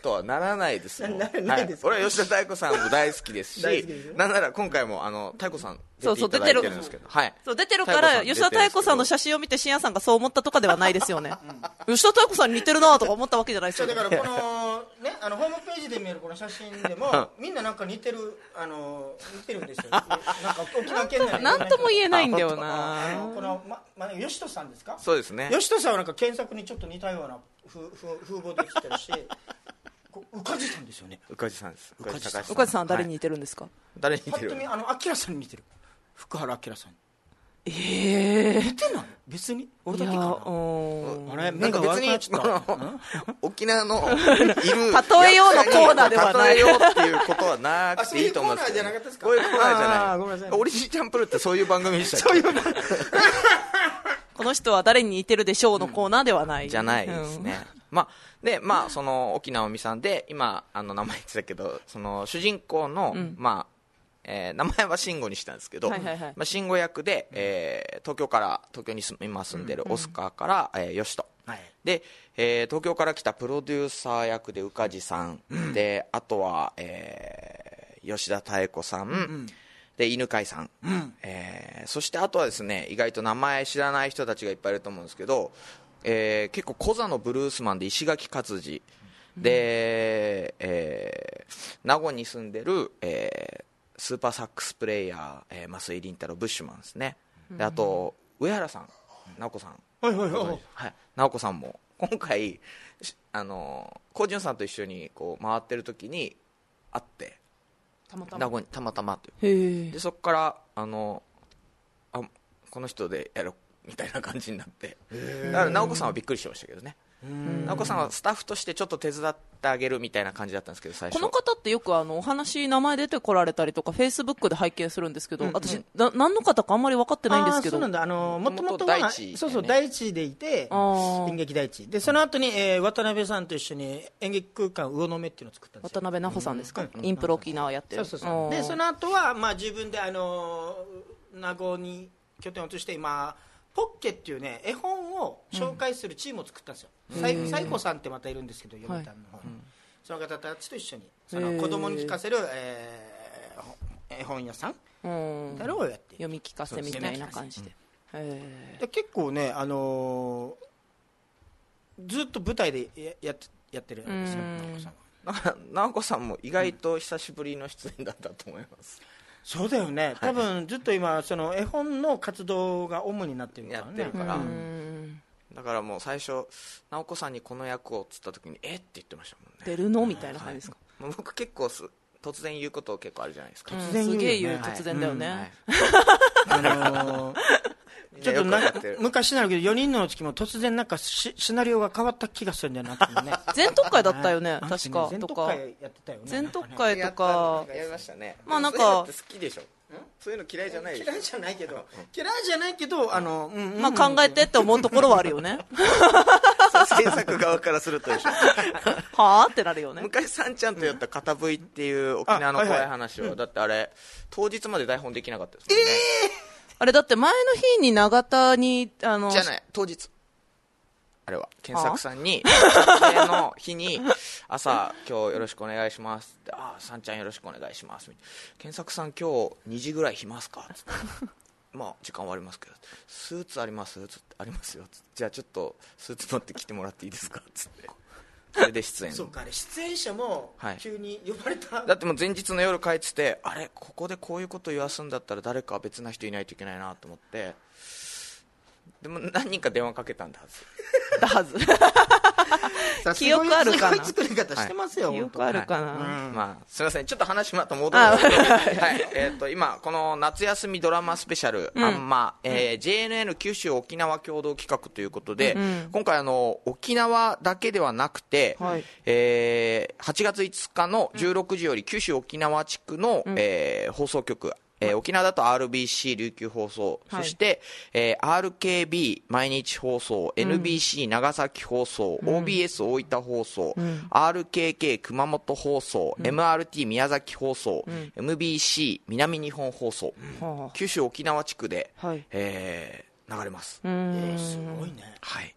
とはならないですよ。 ならないですか、 はい、俺は吉田妙子さんも大好きですしなんなら今回もあの妙子さん出ていただいてるんですけど、はい、 そう出てるから吉田妙子さんの写真を見て深夜さんがそう思ったとかではないですよね、うん、吉田妙子さんに似てるなとか思ったわけじゃないですよ。 だからこの、ね、あのホームページで見えるこの写真でもみんななんか似てるあの似てるんですよ。なんか沖縄県内なんとも言えないんだよな。 この、まま、吉戸さんですか。 そうですね。 吉戸さんはなんか検索にちょっと似たような風貌で写ってるし宇梶さんですよね。 宇梶さんです。 宇梶さん、宇梶さんは誰に似てるんですか。はい、 誰に似てる。 本当にあの明さんに似てる。福原明さんに。 ええー、 似てない。別に俺だけかな。 あれ目が悪くなっちゃった。 沖縄のいる例えようのコーナーではない。 例えようっていうことはなくていいと思います。 そういうコーナーじゃなかったですか。 こういうコーナーじゃない。ごめんなさい。オリジンチャンプルってそういう番組でしたっけ。そういう番組。 この人は誰に似てるでしょうのコーナーではない。 うん、じゃないですね。うん、まあでまあその沖縄美さんで今あの名前言ってたけどその主人公の、うん、まあ。えー、名前は慎吾にしたんですけど、はいはいはい、まあ、慎吾役で、えー、東京から東京に今住んでるオスカーから、うんうん、えー、吉戸、はい、で、えー、東京から来たプロデューサー役で宇梶さん、うん、であとは、えー、吉田妙子さん、うんうん、で犬飼さん、うん、えー、そしてあとはですね意外と名前知らない人たちがいっぱいいると思うんですけど、えー、結構コザのブルースマンで石垣勝次で、えー、名護に住んでる、えースーパーサックスプレイヤー、えー、増井凛太郎ブッシュマンですね。であと上原さん直子さん、 はいはいはいはい、直子さんも今回あの高潤さんと一緒にこう回ってる時に会ってたまたま名護にたまたまというでそこからあのあこの人でやろうみたいな感じになってだから直子さんはびっくりしましたけどね。直子さんはスタッフとしてちょっと手伝ってあげるみたいな感じだったんですけど最初この方ってよくあのお話名前出てこられたりとかフェイスブックで拝見するんですけど、うんうん、私な何の方かあんまり分かってないんですけど。 あそうなんだあのもともとは大地、ね、そうそう大地でいて演劇大地でその後に、えー、渡辺さんと一緒に演劇空間魚の目っていうのを作ったんですよ。 渡辺奈穂さんですか、 うん、 インプロ沖縄やってる。 そうそうそうでその後はまあ自分であの名護に拠点を移して今ポッケっていうね絵本を紹介するチームを作ったんですよ。サイコさんってまたいるんですけど読谷の方に、はい、その方たちと一緒にその子供に聞かせる、えー、絵本屋さんをやって読み聞かせみたいな感じで、うん、へで結構ね、あのー、ずっと舞台で や, や, ってやってるんですよ直子さんは。 だから直子さんも意外と久しぶりの出演だったと思います、 うん、そうだよね多分ずっと今その絵本の活動が主になってるからね。 やってるから、うんだからもう最初直子さんにこの役をっつった時にえって言ってましたもんね。 出るのみたいな感じですか、 はい、僕結構す突然言うこと結構あるじゃないですか、 うん、突然言う、ね、すげえ言う突然だよね、はいあのー、ちょっとな昔なるけどよにんの時も突然なんかシナリオが変わった気がするんだよな、ね、 全特会だったよね確か。 全特会やってたよね。 全特会とかやりましたね。 まあなんかそういうのって好きでしょ。そういうの嫌いじゃない。 嫌いじゃないけど嫌いじゃないけどあの、うんうん、 まあ考えてって思うところはあるよね制作側からするとでしょはあってなるよね。 昔さんちゃんとやった片 V っていう沖縄の怖い話を、はいはい、だってあれ当日まで台本できなかったですもんね。 えー、あれだって前の日に永田にあのじゃない当日あれは健作さんに撮影の日に朝今日よろしくお願いしますってああさんちゃんよろしくお願いします健作さん今日にじぐらい暇すかつってまあ時間はありますけどスーツありますつってありますよつってじゃあちょっとスーツ持ってきてもらっていいですかつってそれで出演そうかあれ出演者も急に呼ばれた、 はい、だってもう前日の夜帰っててあれここでこういうこと言わすんだったら誰か別な人いないといけないなと思ってでも何人か電話かけたんだはずだはず記憶あるかな。 すごい作り方してますよ、 はい、記憶あるかな、 はいうんまあ、すみませんちょっと話また戻るんですけど、はいえー、と今この夏休みドラマスペシャル、うん、あんま、えー、ジェイエヌエヌ 九州沖縄共同企画ということで、うん、今回あの沖縄だけではなくて、はいえー、はちがついつかのじゅうろくじより九州沖縄地区の、うんえー、放送局えー、沖縄だと アールビーシー 琉球放送、はい、そして、えー、アールケービー 毎日放送、うん、エヌビーシー 長崎放送、うん、オービーエス 大分放送、うん、アールケーケー 熊本放送、うん、エムアールティー 宮崎放送、うん、エムビーシー 南日本放送、うん、九州沖縄地区で、はいえー、流れます。 えー、すごいね。 はい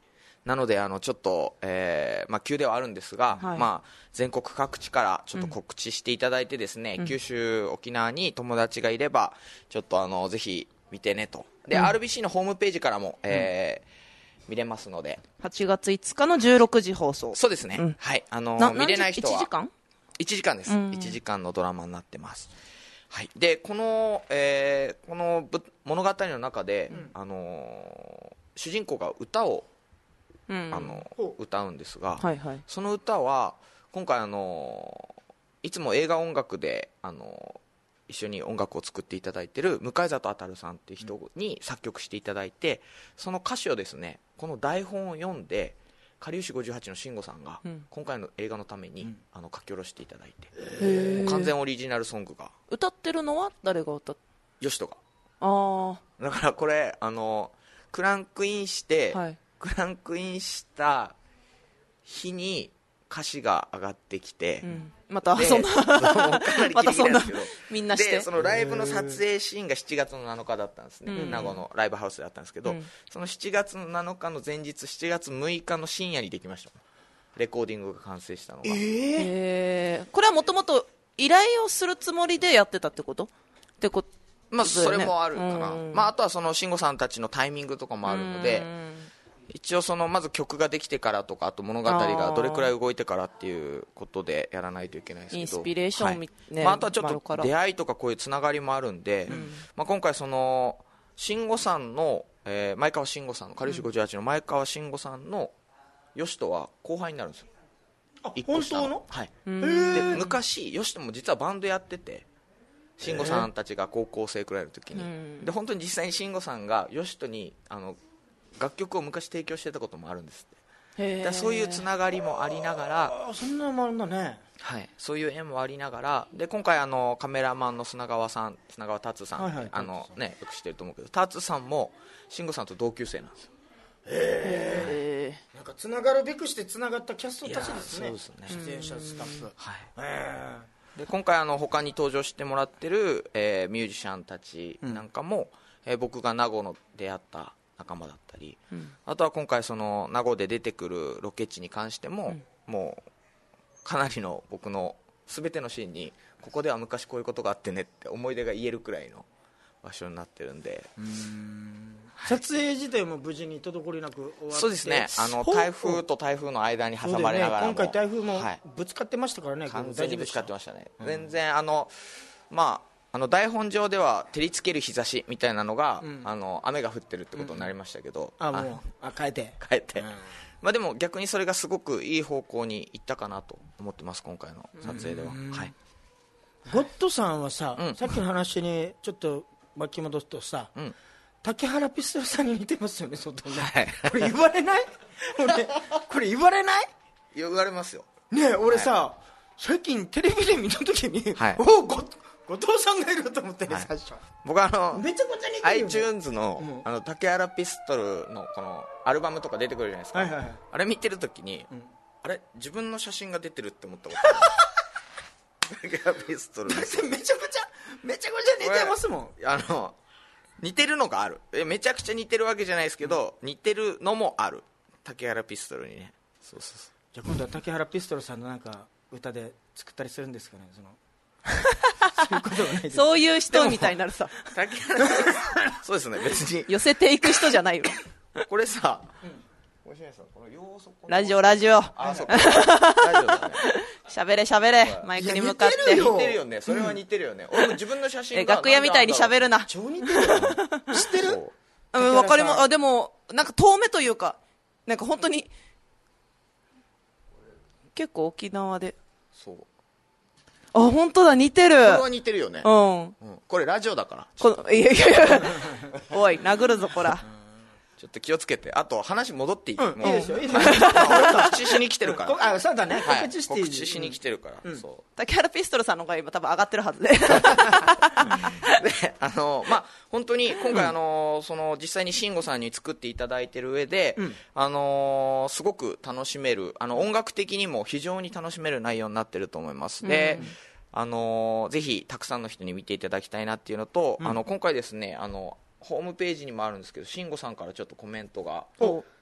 なのであのちょっと、えーまあ、急ではあるんですが、はい、まあ、全国各地からちょっと告知していただいてですね、うん、九州沖縄に友達がいればちょっとあのぜひ見てねと。で、うん、アールビーシー のホームページからも、えーうん、見れますので、 はちがついつかのじゅうろくじ放送。 そうですね、うん、はい、あの見れない人はいちじかんいちじかんです、うん、いちじかんのドラマになってます。はい、でこの、えー、この物語の中で、うん、あのー、主人公が歌を、うん、あの歌うんですが、はいはい、その歌は今回、あのー、いつも映画音楽で、あのー、一緒に音楽を作っていただいている向里あさんっていう人に作曲していただいて、その歌詞をですね、この台本を読んでかりゆしごじゅうはちの慎吾さんが今回の映画のために、うん、あの書き下ろしていただいて、完全オリジナルソングが。 歌ってるのは誰が歌ってよしとが。 あだからこれあのクランクインして、はい、クランクインした日に歌詞が上がってきて、うん、 またそんなまたそんなみんなしてでそのライブの撮影シーンがしちがつのなのかだったんですね、うん、名護のライブハウスであったんですけど、うん、そのしちがつのなのかの前日しちがつむいかの深夜にできました。レコーディングが完成したのが、えーえー、これはもともと依頼をするつもりでやってたってことってこと、 まあ、それもあるかな、まあ、あとはその慎吾さんたちのタイミングとかもあるので、一応そのまず曲ができてからとか、あと物語がどれくらい動いてからっていうことでやらないといけないですけど、 インスピレーション、はいね、 まあ、あとはちょっと出会いとかこういうつながりもあるんで、うん、まあ、今回その慎吾さんの、えー、前川慎吾さんのかりゆしごじゅうはちの前川慎吾さんのよしとは後輩になるんですよ。 あ、本当の、 はい、で昔よしとも実はバンドやってて、慎吾さんたちが高校生くらいの時に、で本当に実際に慎吾さんがよしとにあの楽曲を昔提供してたこともあるんですって。だそういうつながりもありながら、 あ、そんなのもあるんだね、 はい、そういう縁もありながら、で今回あのカメラマンの砂川さん、砂川達さん、はいはい、あのね、よく知ってると思うけど、達さんも慎吾さんと同級生なんですよ。 へえ、なんかつながるべくしてつながったキャストたちですね。 そうですね、 出演者スタッフ、はい、 で今回あの他に登場してもらってる、えー、ミュージシャンたちなんかも、うん、えー、僕が名護の出会った仲間だったり、うん、あとは今回その名護で出てくるロケ地に関しても、うん、もうかなりの僕の全てのシーンにここでは昔こういうことがあってねって思い出が言えるくらいの場所になってるんで、うーん、 はい、撮影自体も無事に滞りなく終わって、 そうですね、あの台風と台風の間に挟まれながらも、 ね、今回台風もぶつかってましたからね、はい、 完全にぶつかってましたね、うん、全然あのまああの台本上では照りつける日差しみたいなのが、うん、あの雨が降ってるってことになりましたけど、 うん、あもうあ変えて変えて、うん、まあ、でも逆にそれがすごくいい方向にいったかなと思ってます、今回の撮影では。はい、 ゴッドさんはさ、うん、さっきの話にちょっと巻き戻すとさ、うん、竹原ピストルさんに似てますよね、外にね、はい、これ言われない俺これ言われない言われますよねえ、俺さ、はい、最近テレビで見たときに、はい、おおゴ後藤さんがいると思ってね、はい、最初僕あのめちゃくちゃ似てるよ、ね、 iTunes の、うん、あの竹原ピストルのこのアルバムとか出てくるじゃないですか、はいはいはい、あれ見てるときに、うん、あれ自分の写真が出てるって思ったこと竹原ピストルめちゃくちゃめちゃくちゃ似てますもん。 あの似てるのがある、えめちゃくちゃ似てるわけじゃないですけど、うん、似てるのもある、竹原ピストルにね。そうそうそう。 じゃあ今度は竹原ピストルさんのなんか歌で作ったりするんですかね、そのそういうことはないです。 そういう人みたいになるさ。 竹原そうですね、別に寄せていく人じゃないよこれさ、うん、 ラジオラジオ、 あ、そっかラジオだね。 喋れ喋れ、マイクに向かって。 似てるよね、それは似てるよね、うん、俺も自分の写真が楽屋みたいに喋るな。 超似てるよ知ってる？ うん、わかります。あ、でもなんか遠目というか、なんか本当に結構沖縄で、そう、あ、本当だ、似てる。これは似てるよね、 うんうん、 これラジオだからこのいやいやおい殴るぞこらちょっと気をつけて。あと話戻っていい？ うん、 もういいですよ、いいですよ。 告知しに来てるから。 あ、そうだね、 はい、 告知して、 告知しに来てるから。うん、そう。 竹原ピストルさんの方が今多分上がってるはずで。 で、あのまあ本当に今回、あのその実際に慎吾さんに作っていただいてる上で、うん、あのすごく楽しめる、あの音楽的にも非常に楽しめる内容になってると思います。で。うん、あのぜひたくさんの人に見ていただきたいなっていうのと、うん、あの今回ですね、あのホームページにもあるんですけど、慎吾さんからちょっとコメントが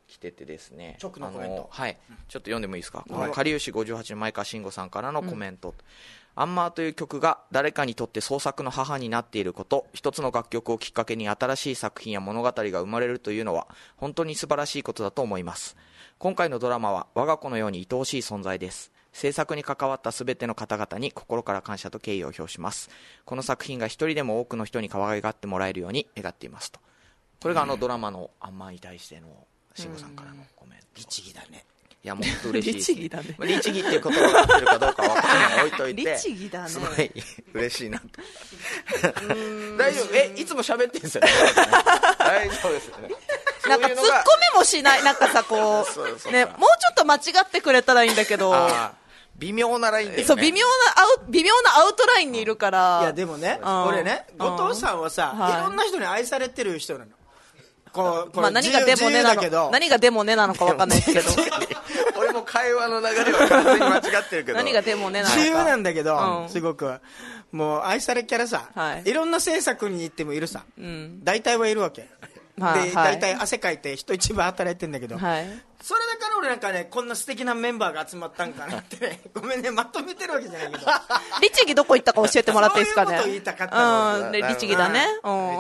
来ててですね、 直のコメント、 はい、うん、ちょっと読んでもいいですか、このかりゆしごじゅうはちの前川慎吾さんからのコメント、うん、アンマーという曲が誰かにとって創作の母になっていること、一つの楽曲をきっかけに新しい作品や物語が生まれるというのは本当に素晴らしいことだと思います。今回のドラマは我が子のように愛おしい存在です。制作に関わったすべての方々に心から感謝と敬意を表します。この作品が一人でも多くの人に可愛がってもらえるように願っていますと。これがあのドラマのアンマーに対しての慎吾さんからのコメント。 律儀だね。 いやもう本当嬉しいです、ね、 律儀だね、 まあ、律儀っていう言葉が合ってるかどうかは分からない置いといて律儀だね、 すごい嬉しいなと大丈夫、えいつも喋ってるんですよね大丈夫ですよねなんか突っ込みもしない、なんかさこうそうそうね、もうちょっと間違ってくれたらいいんだけど、 微妙なラインで、ね、 そう微妙なアウ微妙なアウトラインにいるから。 いやでもね、俺ね、後藤さんはさ、はい、いろんな人に愛されてる人なの。こうこう、 まあ、何がでもねなの何がでもねなのか分かんないですけど俺も会話の流れは完全に間違ってるけど何がでもねなのか自由なんだけど、 うん、 すごくもう愛されキャラさ、はい、いろんな制作に行ってもいるさ、うん、大体はいるわけで、はい、大体汗かいて人一番働いてんだけど、はい、それだから俺なんかねこんな素敵なメンバーが集まったんかなってねごめんねまとめてるわけじゃないけど律儀どこ行ったか教えてもらっていいですかね。 そういうこと言いたかったの、 うん、で律儀だね、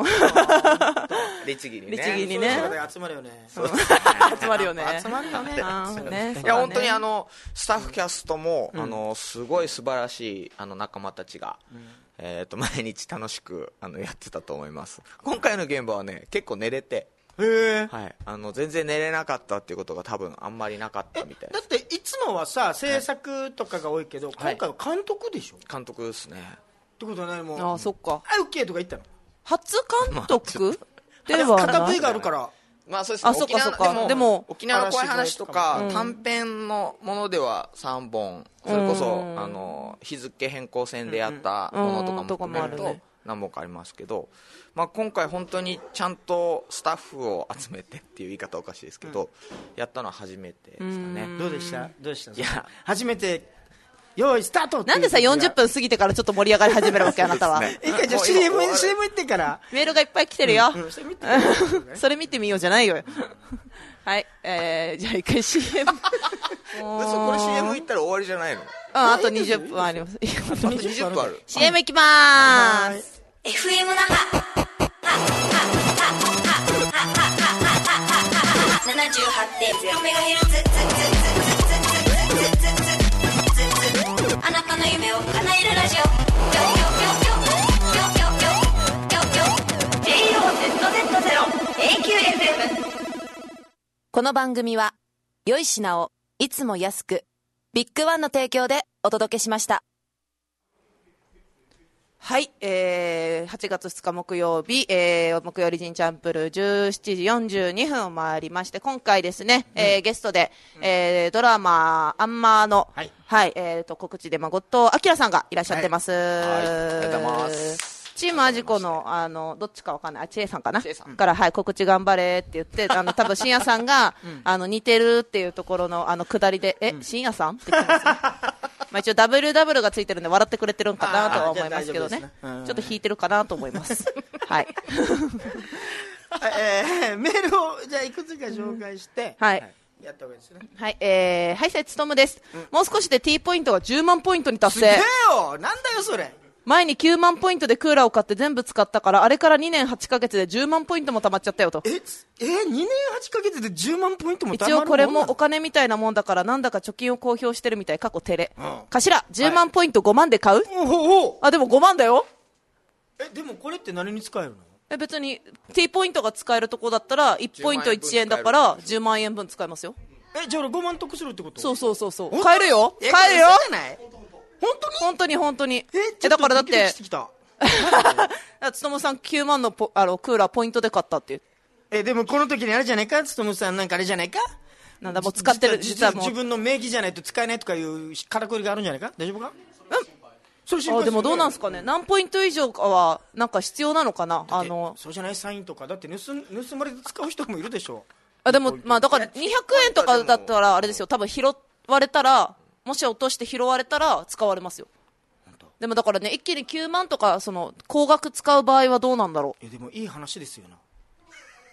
律儀にね律儀にね集まるよね集まるよね集まるよねいや本当にあのスタッフキャストも、うん、あのすごい素晴らしいあの仲間たちが、うんえー、と毎日楽しくあのやってたと思います。今回の現場はね結構寝れて、 へはい、あの全然寝れなかったっていうことが多分あんまりなかったみたいです。 だっていつもはさ制作とかが多いけど、はい、今回は監督でしょ。 監督ですね。 ってことは何もああそっかあ OK とか言ったの初監督ではない片 V があるからまあそうですね、 あ、そっかそっか。でも沖縄の怖い話とか、うん、短編のものではさんぼん、それこそ、うん、あの日付変更線でやったものとかも含めると何本かありますけど、まあ、今回本当にちゃんとスタッフを集めてっていう言い方おかしいですけど、うん、やったのは初めてですかね。 どうでしたどうでしたいや初めて用意スタートなんでさよんじゅっぷん過ぎてからちょっと盛り上がり始めるわけあなたは。 一回じゃあ シーエム, シーエム 行ってからメールがいっぱい来てるよ、 うんうん、それ見てそれ見てみようじゃないよはい、えー、じゃあ一回 シーエム嘘これ シーエム 行ったら終わりじゃないの。 ああとにじゅっぷんあります。 あとにじゅっぷんある。 シーエム 行きまーす。 エフエム 那覇 ななじゅうはちてんゼロメガヘルツ あなたの夢を叶えるラジオ ジェイオーゼットゼットゼロ エーキューエフエムこの番組は良い品をいつも安くビッグワンの提供でお届けしました。はい、えー、はちがつふつか木曜日、えー、木曜リジンチャンプルじゅうしちじよんじゅうにふんを回りまして、今回ですね、うんえー、ゲストで、うんえー、ドラマアンマーの、はいはいえー、と告知で、まあ、後藤明さんがいらっしゃってます、はいはい、 ありがとうございます。 チームアジコの、あの、どっちかわかんない、あ、ちえさんかなから、はい、告知頑張れって言って、あの、多分深夜さんが、うん、あの、似てるっていうところの、あの、下りで、え、うん、深夜さんって言ってますね。まあ一応 ダブリューダブリュー がついてるんで笑ってくれてるんかなとは思いますけどね。ねうん、ちょっと引いてるかなと思います。はい。 えー、メールを、じゃあいくつか紹介して、 はい。 やった方がいいですね。 はい、えー、はい、せつとむです、うん。もう少しで T ポイントがじゅうまんポイントに達成。 すげえよなんだよそれ。 前にきゅうまんポイントでクーラーを買って全部使ったから、あれからにねんはちかげつでじゅうまんポイントも貯まっちゃったよと。 え、え、にねんはちかげつでじゅうまんポイントも貯まる一応これもお金みたいなもんだから、なんだか貯金を公表してるみたい、過去テレ。うん、頭、じゅうまんポイントごまんで買う、はい、あ、でもごまんだよ。 え、でもこれって何に使えるの？ え、別に T ポイントが使えるとこだったら、いちポイントいちえんだからじゅうまんえんぶん使えますよ。 え、じゃあ俺ごまん得するってこと？ そうそうそうそう。買えるよ買えるよ本当に本当に本当に。え、だからだって、つとむさんきゅうまんのポあのクーラーポイントで買ったっていう。 え、でもこの時にあれじゃないかつとむさんなんかあれじゃないかなんだもう使ってる実はもう自分の名義じゃないと使えないとかいうからくりがあるんじゃないか大丈夫かうんそれ心配するね。 あでもどうなんすかね何ポイント以上かはなんか必要なのかなあのそうじゃないサインとかだって盗盗まれて使う人もいるでしょあでもまあだからにひゃくえんとかだったらあれですよ多分拾われたらもし落として拾われたら使われますよ。でもだからね一気にきゅうまんとかその高額使う場合はどうなんだろう。 いやでもいい話ですよな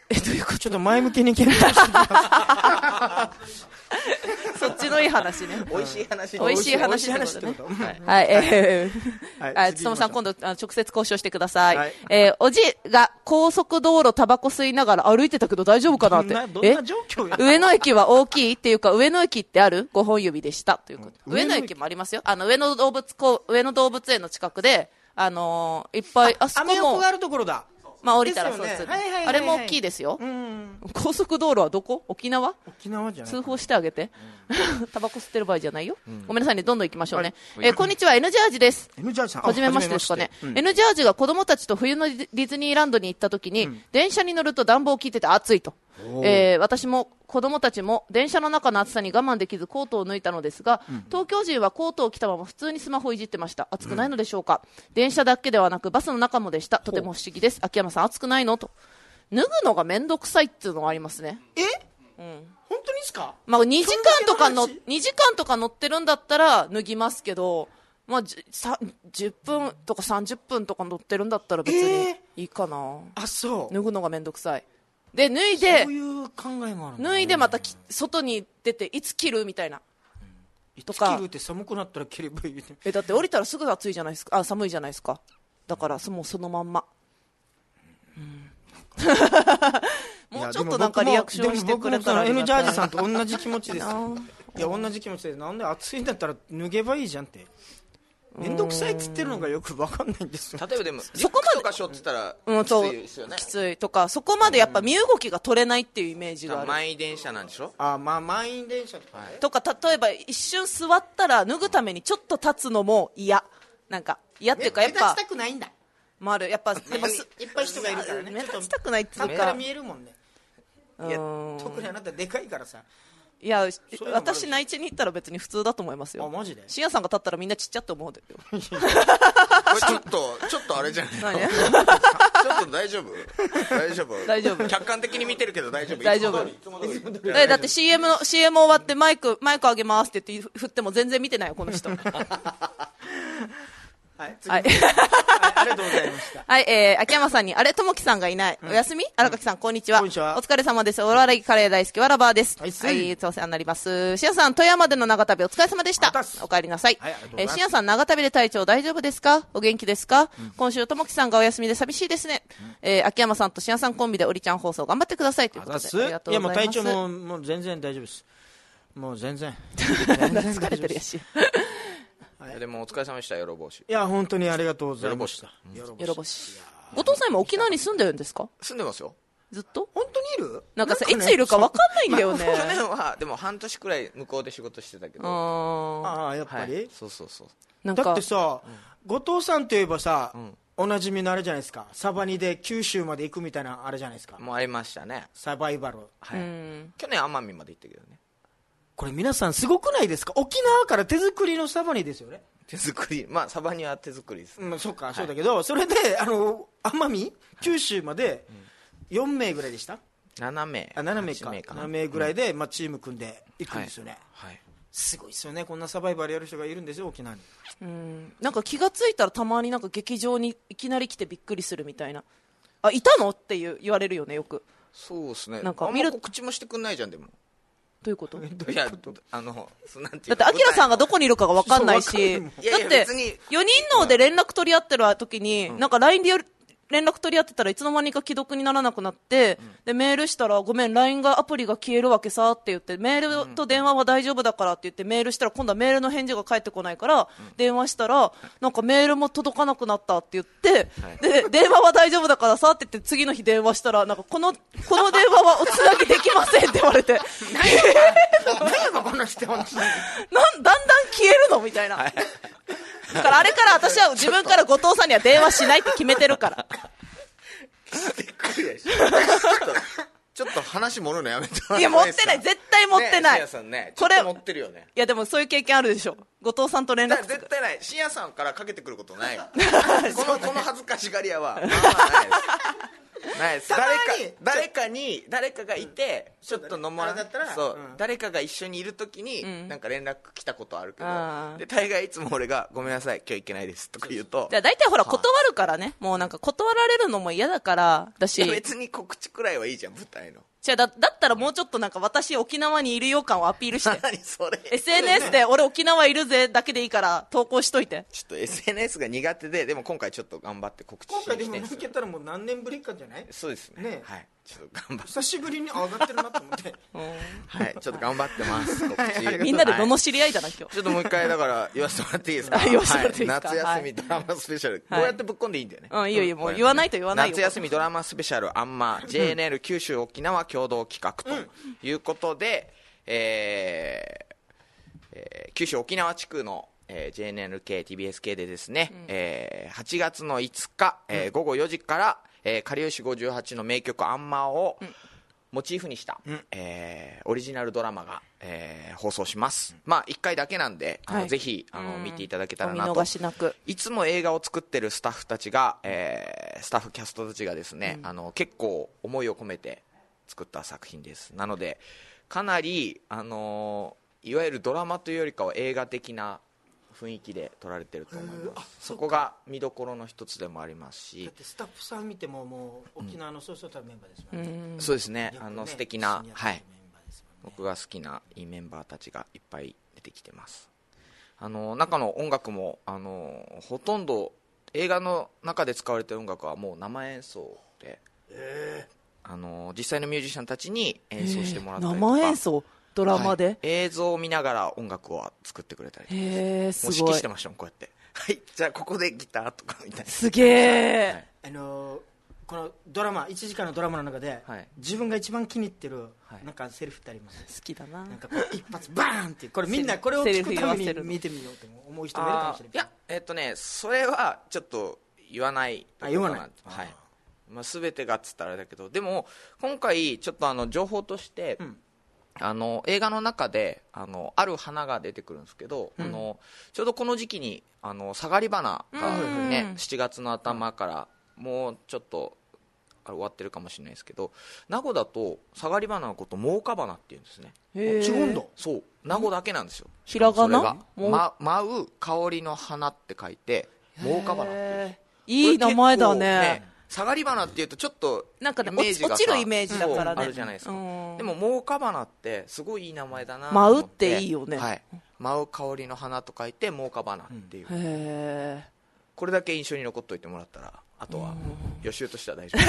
え、どういうこと？ ちょっと前向きに検討してみます。 そっちのいい話ね。 美味しい話。 美味しい話ってことね。はい、えー、はい、つともさん今度直接交渉してください。はい、えー、おじが高速道路タバコ吸いながら歩いてたけど大丈夫かなって。 どんな状況や。 上野駅は大きいっていうか、上野駅ってある？ごほん指でしたということ。うん、上野駅もありますよ。あの上野動物こう上野動物園の近くで、あのー、いっぱいあそこも。 アメ横があるところだ。 まあ降りたらそうです。あれも大きいですよ。うん、高速道路はどこ？沖縄？ 沖縄じゃない。 通報してあげて。タバコ吸ってる場合じゃないよ。うん、ごめんなさいね、どんどん行きましょうね。はい、えー、こんにちは、N ジャージです。 N ジャージさん。 はじめましてですかね。うん、N ジャージが子供たちと冬のディズニーランドに行った時に、うん、電車に乗ると暖房を切ってて暑いと。えー、私も子供たちも電車の中の暑さに我慢できずコートを脱いだのですが、うん、東京人はコートを着たまま普通にスマホをいじってました。暑くないのでしょうか。うん、電車だけではなくバスの中もでした。とても不思議です。秋山さん、暑くないのと。脱ぐのがめんどくさいっていうのがありますね。 え、 うん、 本当にですか？ まあ、にじかんとかのにじかんとか乗ってるんだったら脱ぎますけど、まあ、じゅっぷんとかさんじゅっぷんとか乗ってるんだったら別にいいかな。えー、 あ、そう。 脱ぐのがめんどくさい。で脱いで、 そういう考えもある、ね、 脱いでまたき外に出ていつ着るみたいな、 うん、いつ着るって寒くなったら着ればいい、ね、 えだって降りたらすぐ暑いじゃないですか。あ、寒いじゃないですか。だからもうそのまんま、うん、もうちょっとなんかリアクションしてくれたらありがたい。 N ジャージさんと同じ気持ちですいや同じ気持ちで、なんで暑いんだったら脱げばいいじゃんって。めんどくさいって言ってるのがよく分かんないんですよ。 例えばでもそこまでとかしょって言ったらきついですよね。 きついとか、そこまでやっぱ身動きが取れないっていうイメージがある。 満員電車なんでしょ。 あ、まあ満員電車とか、はい、 とか例えば一瞬座ったら脱ぐためにちょっと立つのも嫌。なんか嫌っていうかやっぱ目立ちたくないんだ。 もある。やっぱでもいっぱい人がいるからね。 目立ちたくないっていうか。 から見えるもんね。いや特にあなたでかいからさ。 いや私内地に行ったら別に普通だと思いますよ。 あ、マジで。 深夜さんが立ったらみんなちっちゃって思うでよ。 これちょっとちょっとあれじゃない。ちょっと大丈夫大丈夫大丈夫。 客観的に見てるけど大丈夫大丈夫。えだって シーエム の シーエム 終わってマイクマイク上げますって言って振っても全然見てないよこの人。 はい、はい、ありがとうございました。 はい、えー、秋山さんに、あれ、ともきさんがいない。うん、おやすみ荒垣さん、こんにちは。 こんにちは。 お疲れ様です。おわらぎカレー大好き、わらばーです。 はい、 はい、いつお世話になります。しやさん、富山での長旅お疲れ様でした。お帰りなさい。 はい、 えー、しやさん、長旅で体調大丈夫ですか？お元気ですか？うん、今週、ともきさんがお休みで寂しいですね。うん、えー、秋山さんとしやさんコンビでおりちゃん放送頑張ってください。ということで。ありがとうございます。いや、もう体調も、もう全然大丈夫です。もう全然。 疲れてるやし。 でもお疲れ様でした。よろぼし。 いや本当にありがとうございました。 よろぼし。後藤さん今沖縄に住んでるんですか？ 住んでますよ。 ずっと？ 本当にいる？ なんかさ、いついるか分かんないんだよね。 去年はでも半年くらい向こうで仕事してたけど。 ああやっぱり、 はい、そうそうそう。 なんかだってさ、うん、後藤さんといえばさ、うん、おなじみのあれじゃないですか。サバニで九州まで行くみたいなあれじゃないですか。 もうありましたね。 サバイバル。 はい。去年奄美まで行ったけどね。 これ皆さんすごくないですか？沖縄から手作りのサバニですよね。 手作り、まあサバニは手作りです、 うん、そうか、はい、そうだけどそれであの奄美九州までよんめいぐらいでした？ ななめいあななめいかななめいぐらいで、まあ、チーム組んで行くんですよね、 はいはい、 すごいですよね。こんなサバイバルやる人がいるんですよ沖縄に。 うん、なんか気がついたらたまになんか劇場にいきなり来てびっくりするみたいな。あいたのっていう言われるよねよく。 そうですね。 なんか見る告知もしてくんないじゃん。でもどういうこと？ いやあのなんていうだってアキラさんがどこにいるかが分かんないし、だってよにんので連絡取り合ってる時に、うん、なんか ライン で連絡取り合ってたらいつの間にか既読にならなくなって、うん、でメールしたらごめん ライン がアプリが消えるわけさって言って、メールと電話は大丈夫だからって言ってメールしたら今度はメールの返事が返ってこないから、うん、電話したらなんかメールも届かなくなったって言って、はい、で電話は大丈夫だからさって言って次の日電話したらなんかこのこの電話はおつなぎできませんって言われて何がこの人本当になんだんだん消えるのみたいな、はい、だからあれから私は自分から後藤さんには電話しないって決めてるからちょっと話盛るのやめてもらっていいですか？ いや持ってない絶対持ってない、 ね、深夜さんねちょっと持ってるよね。 いやでもそういう経験あるでしょ。後藤さんと連絡絶対ない。深夜さんからかけてくることないこのこの恥ずかしがり屋はまあまあないですないです。誰か誰かに誰かがいて、うん、ちょっと飲まれたら、そう、うん、誰かが一緒にいるときに、うん、なんか連絡来たことあるけど、で大概いつも俺がごめんなさい今日行けないですとか言うと、 じゃあ大体ほら断るからね、もうなんか断られるのも嫌だからだし、 いや別に告知くらいはいいじゃん舞台の。 じゃあ だ, だったらもうちょっとなんか私沖縄にいるよ感をアピールして何それエスエヌエス で俺沖縄いるぜだけでいいから投稿しといて。 ちょっと エスエヌエス が苦手で、でも今回ちょっと頑張って告知して、 今回でも抜けたらもう何年ぶりかじゃない？ そうです ね, ねはい、ちょっと頑張って久しぶりに上がってるなと思ってはいちょっと頑張ってます告知、 はい、みんなで罵り合いだな今日、 はい、ちょっともう一回だから言わせてもらっていいですか言わせてもらっていいですか、 はい、夏休みドラマスペシャル、はい、こうやってぶっこんでいいんだよね、 うん、いいよいいよ、もう言わないと言わないよ。 夏休みドラマスペシャルアンマー ジェイエヌエル 九州沖縄共同企画ということで、うん、えーえー、九州沖縄地区のえー、ジェイエヌエルケー、ティービーエスケー でですね、うんえー、はちがつのいつか、えー、午後よじから、えー、かりゆしごじゅうはちの名曲アンマーをモチーフにした、うんえー、オリジナルドラマが、えー、放送します、うん、まあいっかいだけなんで、はい、あのぜひあの見ていただけたらなと。 お見逃しなく。 いつも映画を作ってるスタッフたちが、えー、スタッフキャストたちがですね、うん、あの結構思いを込めて作った作品です。なのでかなり、あのー、いわゆるドラマというよりかは映画的な雰囲気で撮られてると思います。そこが見どころの一つでもありますし、 だってスタッフさん見てももう沖縄のそうそうたるメンバーですもんね、 うん、そうですね、あの素敵な、はい、僕が好きないいメンバーたちがいっぱい出てきてます。あの中の音楽もあのほとんど映画の中で使われている音楽はもう生演奏で、えー、あの実際のミュージシャンたちに演奏してもらったりとか、 生演奏ドラマで、はい、 映像を見ながら音楽を作ってくれたりとか、 へーすごい、 もう指揮してましたもんこうやってはいじゃあここでギターとかみたいな、 すげえ、はい、 あのー、このドラマいちじかんのドラマの中で、はい、自分が一番気に入ってる、はい、なんかセリフってあります？ 好きだな、 なんかこう一発バーンってこれみんなこれを聞くために見てみようと思う人もいるかもしれない。 いやえー、っとねそれはちょっと言わないあ言わない、 はい、まあ、全てがっつったらあれだけど、でも今回ちょっとあの情報として、うん、あの映画の中で あのある花が出てくるんですけど、うん、あのちょうどこの時期にあの下がり花が、ね、うん、しちがつの頭からもうちょっと終わってるかもしれないですけど、名護だと下がり花のことモウカ花って言うんですね。 へー、違うんだ。 そう名護だけなんですよ。 ひらがなそれが、ま、舞う香りの花って書いてモウカ花っていう。 いい名前だね。 下がり花っていうとちょっとなんかね、落ちるイメージだからね、 あるじゃないですか。でもモウカ花ってすごいいい名前だなと思って。舞うっていいよね。 はい、舞う香りの花と書いてモウカ花っていう、 うん、へー、 これだけ印象に残っといてもらったらあとは予習としては大丈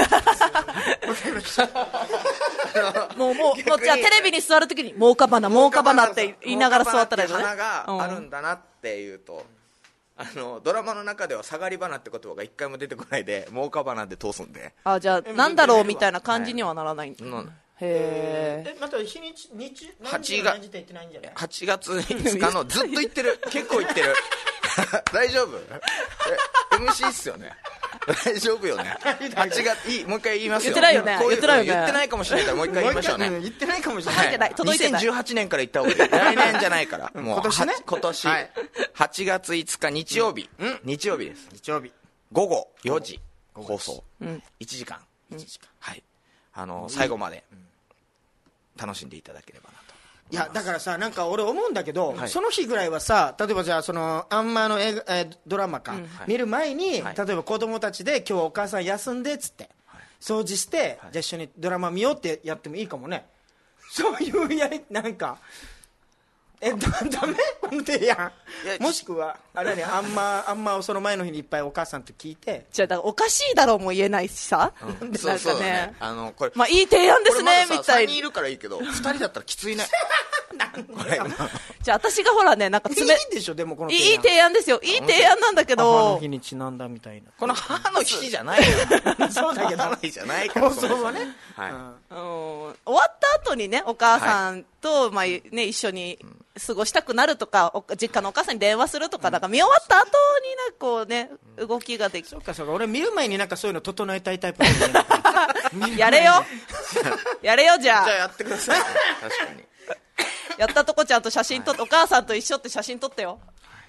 夫もうもうもうじゃあテレビに座るときにモウカ花モウカ花って言いながら座ったらいいのね。 花があるんだなっていうと、あのドラマの中では下がり花って言葉が一回も出てこないでモウカ花で通すんで、 あ、じゃあなんだろうみたいな感じにはならないんだ、はい、へえ。また日にち日はちがついつかのずっと言ってる結構言ってる大丈夫？え エムシー っすよね。大丈夫よね。はちがついいもう一回言いますよ。 言ってないよね。 こういう言ってないよね。 言ってないかもしれないからもう一回言いましょうね。 言ってないかもしれない。 届いてない。届いてない。 にせんじゅうはちねんから言った方がいい。来年じゃないから。もう今年ね。 今年、はい、はちがついつか日曜日、うん、日曜日です。 日曜日午後よじ放送、 うん、 いちじかん、いちじかん、はい、あの最後まで楽しんでいただければなと。 いやだからさ、なんか俺思うんだけど、はい、その日ぐらいはさ、例えばじゃあそのアンマーの映画、えー、ドラマか、うん、見る前に、はい、例えば子供たちで今日お母さん休んでっつって、はい、掃除して、はい、じゃあ一緒にドラマ見ようってやってもいいかもね。そういうやりなんかえだダメこの提案。もしくはあれね、あんまあんまをその前の日にいっぱいお母さんと聞いて、 じゃあだからおかしいだろうも言えないしさ、 うん、でなんかね、そうそうね、あのこれまあいい提案ですねみたいな。さんにんいるからいいけどふたりだったらきついねこれじゃあ私がほらね、なんか詰めいいんでしょ。でもこの提案いい提案ですよ。いい提案なんだけど、 母の日にちなんだみたいな。 この母の日じゃないよそうだけど母の日じゃないから放送はね、 はい、うん、終わった後にね、お母さんと、はい、まあね、一緒に過ごしたくなるとか、実家のお母さんに電話するとか、だから見終わった後になんかこうね、動きができる。 そうかそうか、俺見る前になんかそういうの整えたいタイプやれよやれよじゃあじゃあやってください確かにやったとこちゃんと写真撮って、お母さんと一緒って写真撮ってよ。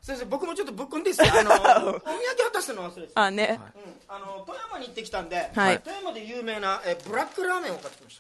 先生僕もちょっとぶっこんでいいですかあのお土産渡したの忘れてたあね、 うん、あの富山に行ってきたんで、 はい、 富山で有名なえブラックラーメンを買ってきました。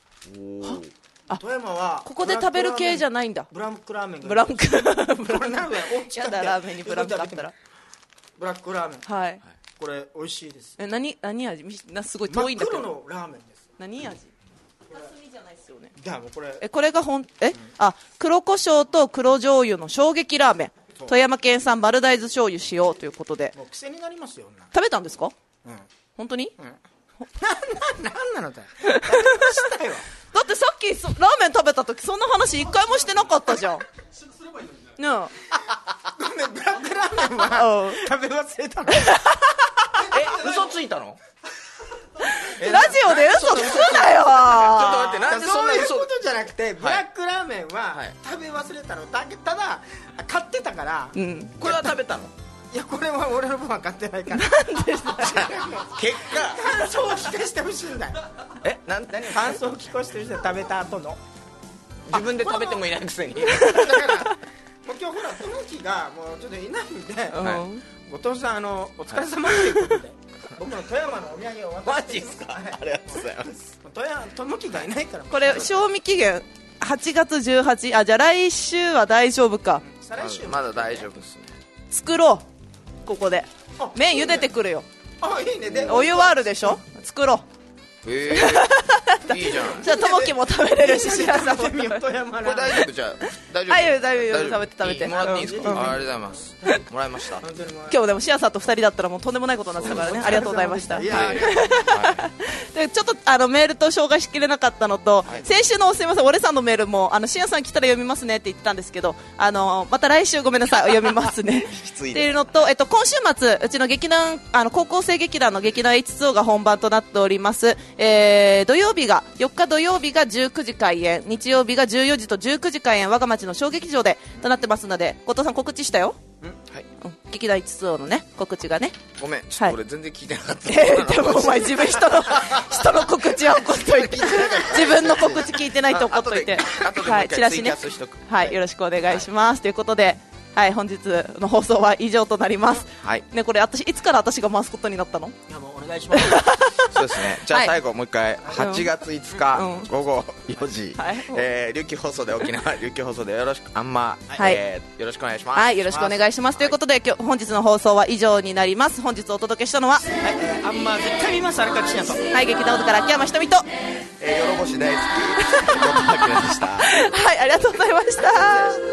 あ、富山はここで食べる系じゃないんだ。 ブラックラーメンがブラックブラックラーメンやだラーメンにブラックあったらブラックラーメン、 はい、 これ美味しいです。 え何何味なすごい遠いんだけど。 真っ黒のラーメンです。 何味？霞じゃないですよね。 じゃあもうこれえこれがほんえ、うん、あ黒胡椒と黒醤油の衝撃ラーメン。富山県産丸大豆醤油使用ということで。 もう癖になりますよ。 食べたんですか？ うん。 本当に？ うん。な、な、なんなのだよ。したいわ。 だってさっきラーメン食べた時そんな話一回もしてなかったじゃん。ねえ。 ごめんブラックラーメンは食べ忘れたの。え、 嘘ついたの？ ラジオで嘘つくなよ。ちょっと待って、なんでそんな嘘？ そういうことじゃなくて、ブラックラーメンは食べ忘れたの。だけただ買ってたから、 うん、 これは食べたの？ いやこれは俺の分は買ってないから。 なんで結果感想を聞かせてほしいんだよ。 え、なん何感想を聞かせてほしいんだよ。食べた後の。 自分で食べてもいないくせに。だからもう今日ほらともきがもうちょっといないんで、 うんはい、 後藤さんあのお疲れ様ということで、僕の富山のお土産を渡マしてジですか、はい、ありがとうございます。 富山ともきがいないからこれ賞味期限はちがつじゅうはち、あじゃあ来週は大丈夫か、 うん、再来週まだ大丈夫ですね。 作ろうここで麺茹でてくるよ。 あいいね。でお湯はあるでしょ、作ろう。 えー、いいじゃん。 じゃあともきも食べれるし白さんも富山これ大丈夫じゃあ大丈夫。 はい大丈夫食べて食べてもらっていいですか、 うん、 ありがとうございます。もらいました。 今日でもシアさんとふたりだったらもうとんでもないことになってたからね。ありがとうございました。 いや、はい、 でちょっとあのメールと紹介しきれなかったのと、はい、先週のすみません俺さんのメールもあのシアさん来たら読みますねって言ってたんですけど、あのまた来週ごめんなさい読みますねっていうのと、えっと、今週末うちの劇団あの高校生劇団の劇団 エイチツーオー が本番となっております、えー、土曜日がよっか土曜日がじゅうくじ開演、日曜日がじゅうよじとじゅうくじ開演、我が町の小劇場でとなってますので、後藤さん告知したよ。 はい、 うん、劇団 エイチツーオー のね告知がね。ごめんちょっと俺全然聞いてなかった、はい、えー、でもお前自分人の人の告知は怒っといて自分の告知聞いてないと怒っといてはい、チラシね、はい、よろしくお願いします、はい、ということで、はい、本日の放送は以上となります、はいね、これ私いつから私が回すことになったの？ いやもうお願いしますそうですね、じゃあ最後、はい、もう一回はちがついつか午後よじ、うんはい、えー、琉球放送で沖縄琉球放送でよろしくあんま、はい、えー、よろしくお願いします。 はい、よろしくお願いします、はい、ということで今日本日の放送は以上になります。本日お届けしたのは、はい、 えー、あんま絶対見ます荒川千奈と、 はい、劇団から秋山ひとみと、 えー、よろぼし大好き後藤明でしたはい、 ありがとうございました